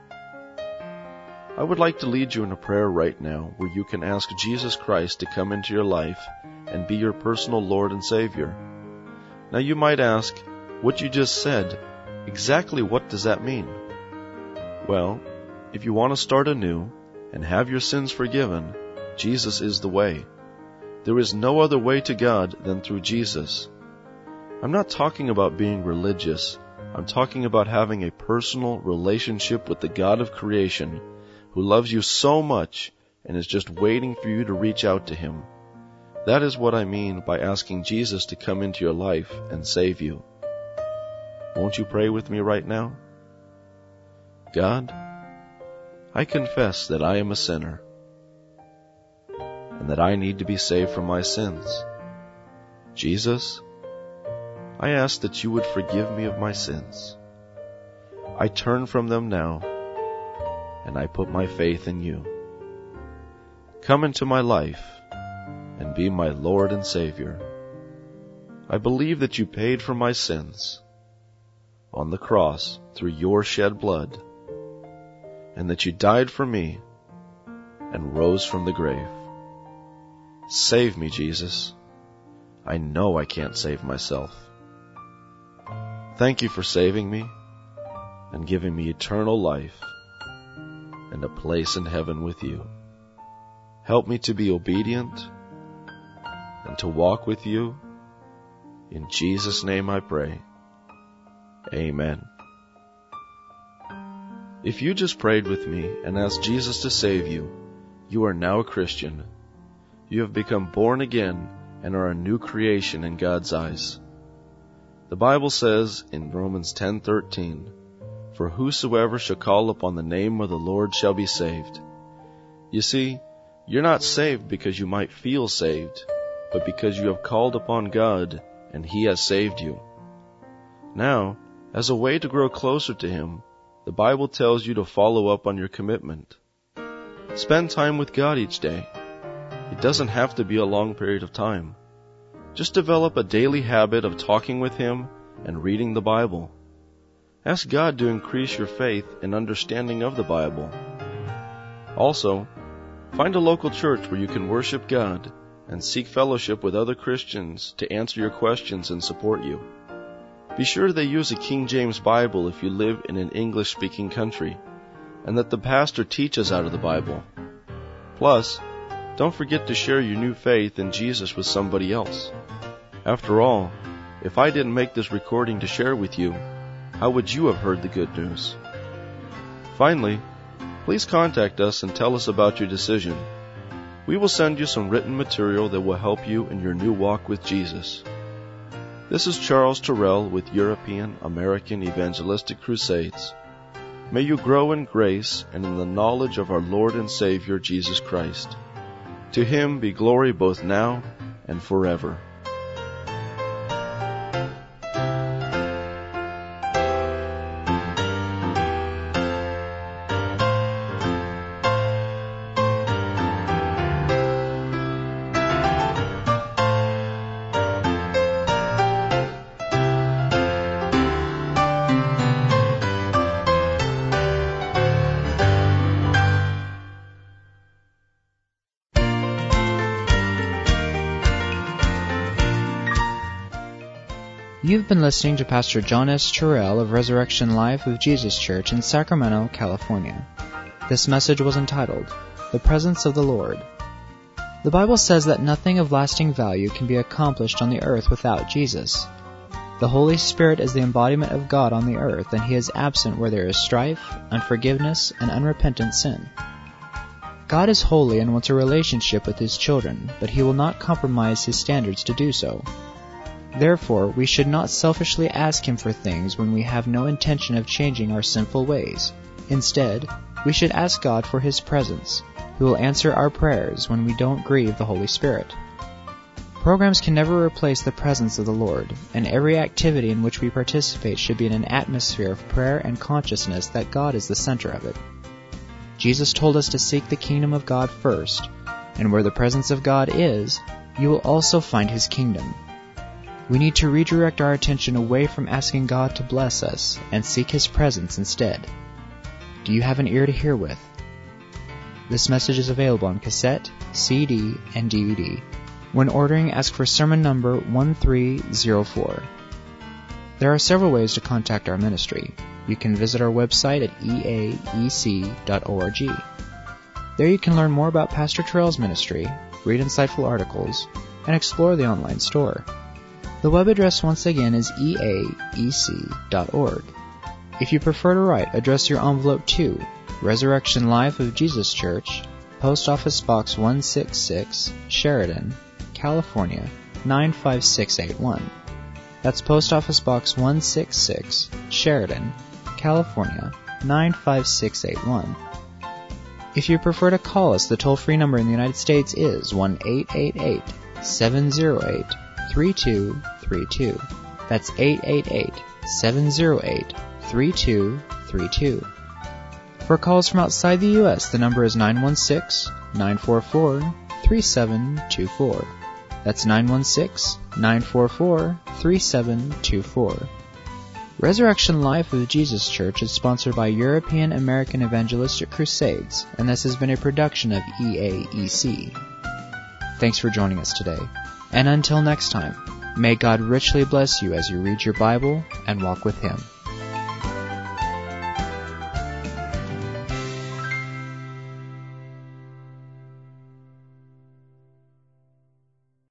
I would like to lead you in a prayer right now where you can ask Jesus Christ to come into your life and be your personal Lord and Savior. Now you might ask, what you just said, exactly what does that mean? Well, if you want to start anew and have your sins forgiven, Jesus is the way. There is no other way to God than through Jesus. I'm not talking about being religious. I'm talking about having a personal relationship with the God of creation who loves you so much and is just waiting for you to reach out to Him. That is what I mean by asking Jesus to come into your life and save you. Won't you pray with me right now? God, I confess that I am a sinner and that I need to be saved from my sins. Jesus, I ask that you would forgive me of my sins. I turn from them now, and I put my faith in you. Come into my life and be my Lord and Savior. I believe that you paid for my sins on the cross through your shed blood, and that you died for me and rose from the grave. Save me, Jesus. I know I can't save myself. Thank you for saving me and giving me eternal life. and a place in heaven with you. Help me to be obedient and to walk with you. In Jesus' name I pray. Amen. If you just prayed with me and asked Jesus to save you, you are now a Christian. You have become born again and are a new creation in God's eyes. The Bible says in Romans ten thirteen, "For whosoever shall call upon the name of the Lord shall be saved." You see, you're not saved because you might feel saved, but because you have called upon God and He has saved you. Now, as a way to grow closer to Him, the Bible tells you to follow up on your commitment. Spend time with God each day. It doesn't have to be a long period of time. Just develop a daily habit of talking with Him and reading the Bible. Ask God to increase your faith and understanding of the Bible. Also, find a local church where you can worship God and seek fellowship with other Christians to answer your questions and support you. Be sure they use a King James Bible if you live in an English-speaking country, and that the pastor teaches out of the Bible. Plus, don't forget to share your new faith in Jesus with somebody else. After all, if I didn't make this recording to share with you, how would you have heard the good news? Finally, please contact us and tell us about your decision. We will send you some written material that will help you in your new walk with Jesus. This is Charles Terrell with European American Evangelistic Crusades. May you grow in grace and in the knowledge of our Lord and Savior Jesus Christ. To Him be glory both now and forever. You've been listening to Pastor John S. Terrell of Resurrection Life of Jesus Church in Sacramento, California. This message was entitled, The Presence of the Lord. The Bible says that nothing of lasting value can be accomplished on the earth without Jesus. The Holy Spirit is the embodiment of God on the earth, and He is absent where there is strife, unforgiveness, and unrepentant sin. God is holy and wants a relationship with His children, but He will not compromise His standards to do so. Therefore, we should not selfishly ask Him for things when we have no intention of changing our sinful ways. Instead, we should ask God for His presence, who will answer our prayers when we don't grieve the Holy Spirit. Programs can never replace the presence of the Lord, and every activity in which we participate should be in an atmosphere of prayer and consciousness that God is the center of it. Jesus told us to seek the kingdom of God first, and where the presence of God is, you will also find His kingdom. We need to redirect our attention away from asking God to bless us and seek His presence instead. Do you have an ear to hear with? This message is available on cassette, C D, and D V D. When ordering, ask for sermon number one three zero four. There are several ways to contact our ministry. You can visit our website at e a e c dot org. There you can learn more about Pastor Terrell's ministry, read insightful articles, and explore the online store. The web address once again is e a e c dot org. If you prefer to write, address your envelope to Resurrection Life of Jesus Church, Post Office Box one sixty-six, Sheridan, California, nine five six eight one. That's Post Office Box one sixty-six, Sheridan, California, nine five six eight one. If you prefer to call us, the toll-free number in the United States is one eight eight eight, seven zero eight, three two three two. That's eight eight eight, seven zero eight, three two three two. For calls from outside the U S, the number is nine one six, nine four four, three seven two four. That's nine one six, nine four four, three seven two four. Resurrection Life of Jesus Church is sponsored by European American Evangelistic Crusades, and this has been a production of E A E C. Thanks for joining us today. And until next time, may God richly bless you as you read your Bible and walk with Him.